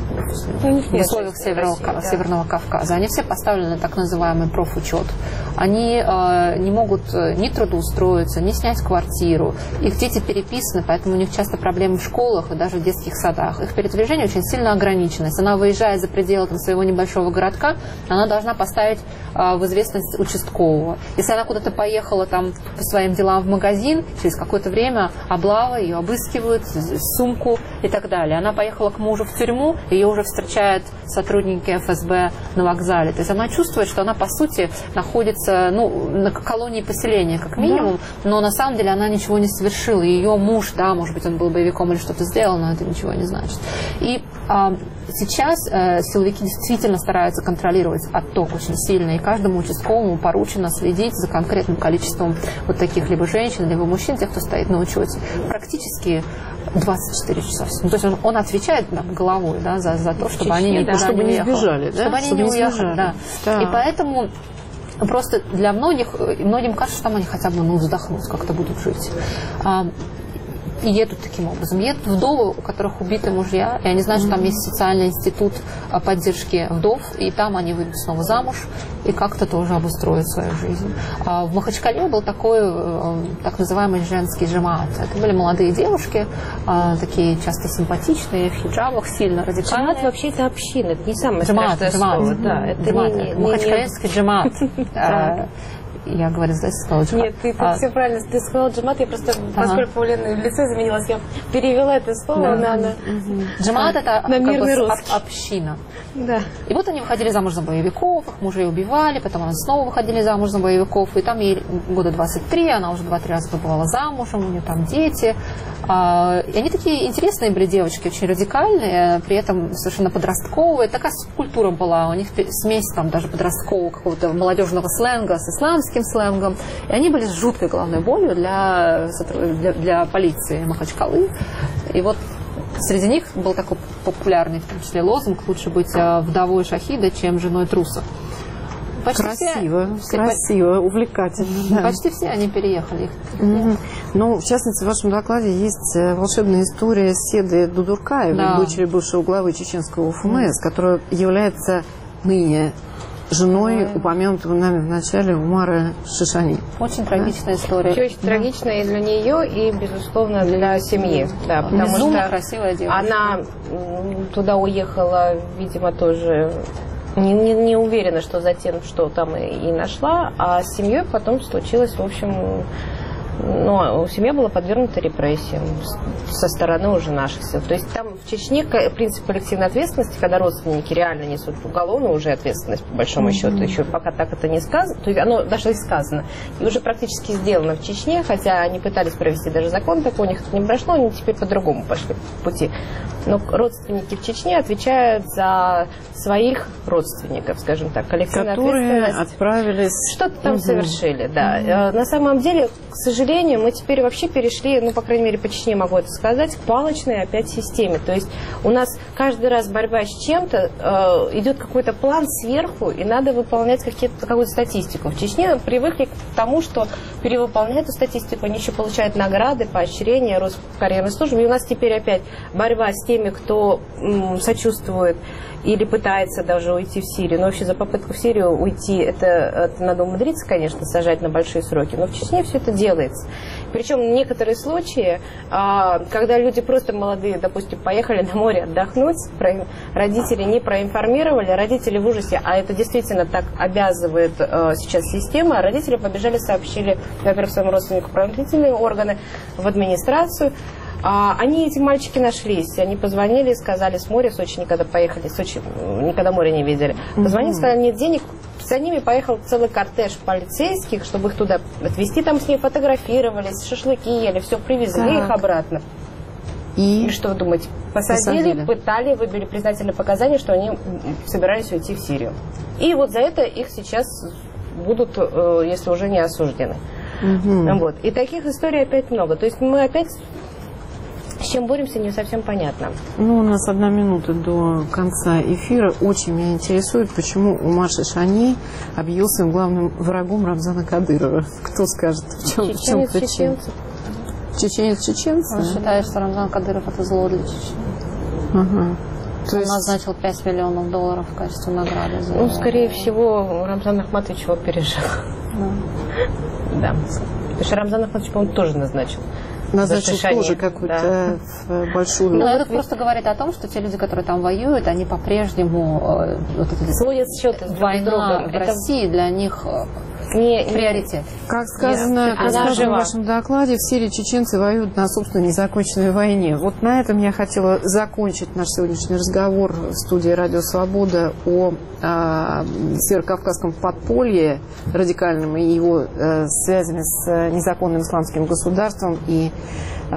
C: ну, в условиях Северного, России, да. Северного Кавказа. Они все поставлены на так называемый профучет. Они э, не могут ни трудоустроиться, ни снять квартиру. Их дети переписаны, поэтому у них часто проблемы в школах и даже в детских садах. Их передвижение очень сильно ограничено. Если она выезжает за пределы там, своего небольшого городка, она должна поставить э, в известность участкового. Если она куда-то поехала там, по своим делам в магазин, через какое-то время облава, ее обыскивают, сумку и так далее. Она поехала к мужу в тюрьму, ее уже встречают сотрудники эф эс бэ на вокзале. То есть она чувствует, что она, по сути, находится ну, на колонии поселения, как минимум, да. Но на самом деле она ничего не совершила. Ее муж, да, может быть, он был боевиком или что-то сделал, но это ничего не значит. И а, сейчас а, силовики действительно стараются контролировать отток очень сильно, и каждому участковому поручено следить за конкретным количеством вот таких либо женщин, либо мужчин, тех, кто стоит на учете. Практически двадцать четыре часа. Ну, то есть он, он отвечает да, головой да, за, за то, чтобы Чечне, они никуда да,
A: чтобы
C: не,
A: не сбежали. Да?
C: Чтобы они
A: чтобы
C: не
A: не
C: уехали. Да.
A: Да.
C: И поэтому просто для многих, многим кажется, что там они хотя бы ну, вздохнут, как-то будут жить. И едут таким образом. Едут вдовы, у которых убиты мужья, и они знают, что там есть социальный институт поддержки вдов, и там они выйдут снова замуж и как-то тоже обустроят свою жизнь. В Махачкале был такой так называемый женский джамаат. Это были молодые девушки, такие часто симпатичные, в хиджабах, сильно радикальные.
O: Джамаат вообще это община, это не самое
C: джамаат,
O: страшное
C: джамаат.
O: слово. Да, это
C: джамаат.
O: Не, не,
C: Махачкалинский джамаат. Я говорю, здесь сказала джамат.
O: Нет, ты, ты а... все правильно. Ты сказала джамат, я просто, ага. поскольку у Лены в лице изменилось, я перевела это слово да. на, на...
C: Угу. Джамат это
O: на мирный
C: как бы община.
O: Да.
C: И вот они выходили замуж за боевиков, их мужей убивали, потом они снова выходили замуж за боевиков, и там ей года двадцать три, она уже два-три раза побывала замужем, у нее там дети. И они такие интересные были девочки, очень радикальные, при этом совершенно подростковые. Такая культура была, у них смесь там даже подросткового какого-то молодежного сленга с исламским сленгом. И они были с жуткой головной болью для, для, для полиции Махачкалы. И вот среди них был такой популярный, в том числе, лозунг: лучше быть вдовой шахида, чем женой труса. Почти
A: красиво,
C: все,
A: красиво, увлекательно. Да.
C: Почти все они переехали.
A: Угу. Ну, в частности, в вашем докладе есть волшебная история Седы Дудуркаевой, да. дочери бывшего главы чеченского эф эм эс, которая является ныне женой упомянутого нами в начале Умара Шишани.
C: Очень да? трагичная история.
O: Очень да. трагичная и для нее, и, безусловно, для семьи. Да, потому
C: Безумно
O: что
C: красивая девушка.
O: Она туда уехала, видимо, тоже... Не, не, не уверена, что за тем, что там и, и нашла, а с семьей потом случилось, в общем, ну, семья была подвергнута репрессиям со стороны уже наших сил. То есть там в Чечне принцип коллективной ответственности, когда родственники реально несут уголовную уже ответственность, по большому mm-hmm. счету, еще пока так это не сказано, то есть оно даже и сказано, и уже практически сделано в Чечне, хотя они пытались провести даже закон такой, у них это не прошло, они теперь по-другому пошли по пути. Но родственники в Чечне отвечают за своих родственников, скажем так, коллективная
A: которые
O: ответственность.
A: Отправились...
O: Что-то там
A: угу.
O: совершили, да. Угу. На самом деле, к сожалению, мы теперь вообще перешли, ну, по крайней мере, по Чечне могу это сказать, к палочной опять системе. То есть у нас каждый раз борьба с чем-то, э, идет какой-то план сверху, и надо выполнять какую-то статистику. В Чечне привыкли к тому, что перевыполняют эту статистику, они еще получают награды, поощрения, рост карьерной службы. И у нас теперь опять борьба с теми, кто м, сочувствует или пытается даже уйти в Сирию. Но вообще за попытку в Сирию уйти, это, это надо умудриться, конечно, сажать на большие сроки. Но в Чечне все это делается.
B: Причем некоторые случаи, когда люди просто молодые, допустим, поехали на море отдохнуть, родители не проинформировали, родители в ужасе, а это действительно так обязывает сейчас система, родители побежали, сообщили, во-первых, своим родственникам, правоохранительные органы, в администрацию. Они, эти мальчики, нашлись. Они позвонили и сказали, с моря в Сочи никогда поехали, в Сочи никогда море не видели. Позвонили, сказали, нет денег. За ними поехал целый кортеж полицейских, чтобы их туда отвезти, там с ними фотографировались, шашлыки ели, все, привезли так. их обратно. И? И что вы думаете? Посадили, Посадили, пытали, выбили признательные показания, что они собирались уйти в Сирию. И вот за это их сейчас будут, если уже не осуждены. Угу. Вот. И таких историй опять много. То есть мы опять... С чем боремся, не совсем понятно.
A: Ну, у нас одна минута до конца эфира. Очень меня интересует, почему Умар Шишани объявил своим главным врагом Рамзана Кадырова. Кто скажет, в чем, в чем причина? Чеченец-чеченцы?
C: Он считает, что Рамзан Кадыров это зло для Чечни. Ага. Он есть... назначил пять миллионов долларов в качестве награды за
B: Ну,
C: его...
B: скорее всего, Рамзан Ахматович его пережил. Да. да. Потому что Рамзан Ахматович, по-моему, тоже назначил.
A: Назначил тоже какую-то да. большую...
C: Но это просто говорит о том, что те люди, которые там воюют, они по-прежнему... Вот
B: сводят счеты
C: война в это... России для них... Не, приоритет.
A: Как сказано, как сказано в вашем докладе, в Сирии чеченцы воюют на собственной незаконченной войне. Вот на этом я хотела закончить наш сегодняшний разговор в студии «Радио Свобода» о, о северокавказском подполье радикальном и его э, связями с незаконным исламским государством и